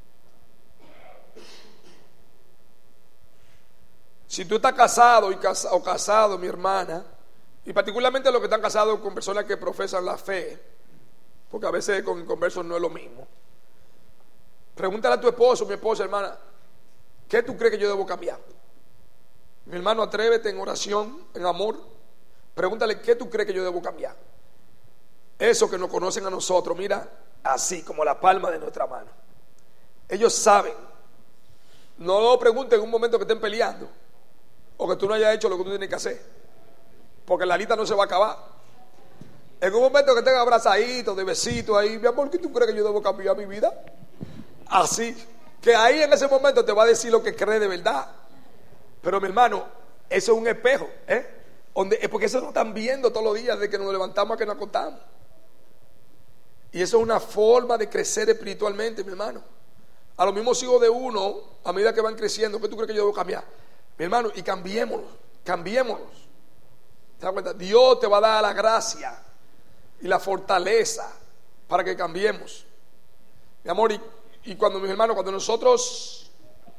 Si tú estás casado y casa, o casado, mi hermana, y particularmente los que están casados con personas que profesan la fe, porque a veces con conversos no es lo mismo, pregúntale a tu esposo, mi esposa, hermana, ¿qué tú crees que yo debo cambiar? Mi hermano, atrévete en oración, en amor, pregúntale: ¿qué tú crees que yo debo cambiar? Eso que nos conocen a nosotros, mira, así como la palma de nuestra mano. Ellos saben. No lo pregunten en un momento que estén peleando o que tú no hayas hecho lo que tú tienes que hacer, porque la lista no se va a acabar. En un momento que estén abrazaditos, de besitos ahí: mi amor, ¿qué tú crees que yo debo cambiar mi vida? Así, que ahí en ese momento te va a decir lo que cree de verdad. Pero mi hermano, eso es un espejo, ¿eh? Donde, es porque eso nos están viendo todos los días, de que nos levantamos a que nos acostamos. Y eso es una forma de crecer espiritualmente, mi hermano. A los mismos hijos de uno, a medida que van creciendo, ¿qué tú crees que yo debo cambiar? Mi hermano, y cambiémoslos, cambiémoslos. ¿Te das cuenta? Dios te va a dar la gracia y la fortaleza para que cambiemos. Mi amor, y, y cuando, mis hermanos, cuando nosotros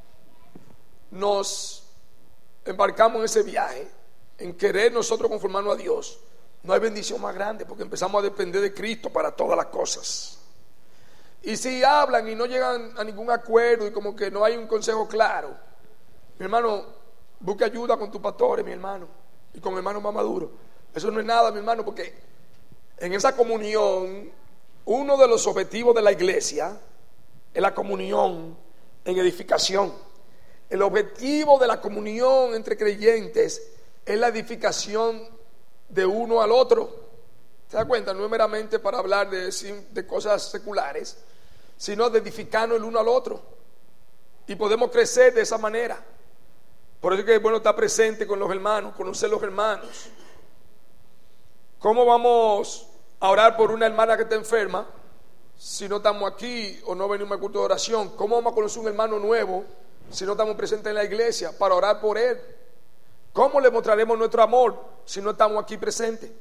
nos embarcamos en ese viaje, en querer nosotros conformarnos a Dios, no hay bendición más grande, porque empezamos a depender de Cristo para todas las cosas. Y si hablan y no llegan a ningún acuerdo y como que no hay un consejo claro, mi hermano, busque ayuda con tus pastores, mi hermano, y con hermanos más maduros. Eso no es nada, mi hermano, porque en esa comunión, uno de los objetivos de la iglesia es la comunión en edificación. El objetivo de la comunión entre creyentes es la edificación de uno al otro. ¿Se da cuenta? No es meramente para hablar de, de cosas seculares, sino de edificarnos el uno al otro. Y podemos crecer de esa manera. Por eso es que es bueno estar presente con los hermanos, conocer los hermanos. ¿Cómo vamos a orar por una hermana que está enferma si no estamos aquí o no venimos al culto de oración? ¿Cómo vamos a conocer un hermano nuevo si no estamos presentes en la iglesia para orar por él? ¿Cómo le mostraremos nuestro amor si no estamos aquí presentes?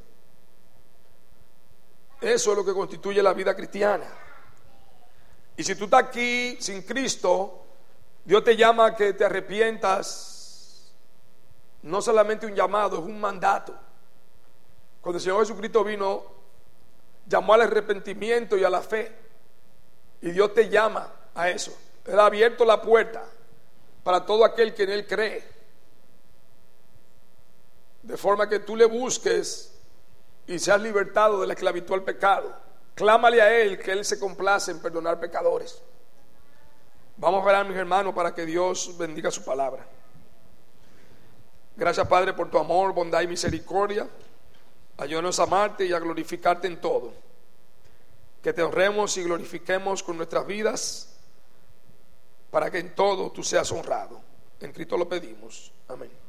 Eso es lo que constituye la vida cristiana. Y si tú estás aquí sin Cristo, Dios te llama a que te arrepientas. No solamente un llamado, es un mandato. Cuando el Señor Jesucristo vino, llamó al arrepentimiento y a la fe, y Dios te llama a eso. Él ha abierto la puerta para todo aquel que en Él cree, de forma que tú le busques y seas libertado de la esclavitud al pecado. Clámale a Él, que Él se complace en perdonar pecadores. Vamos a orar, mis hermanos, para que Dios bendiga su palabra. Gracias, Padre, por tu amor, bondad y misericordia. Ayúdanos a amarte y a glorificarte en todo. Que te honremos y glorifiquemos con nuestras vidas, para que en todo tú seas honrado. En Cristo lo pedimos. Amén.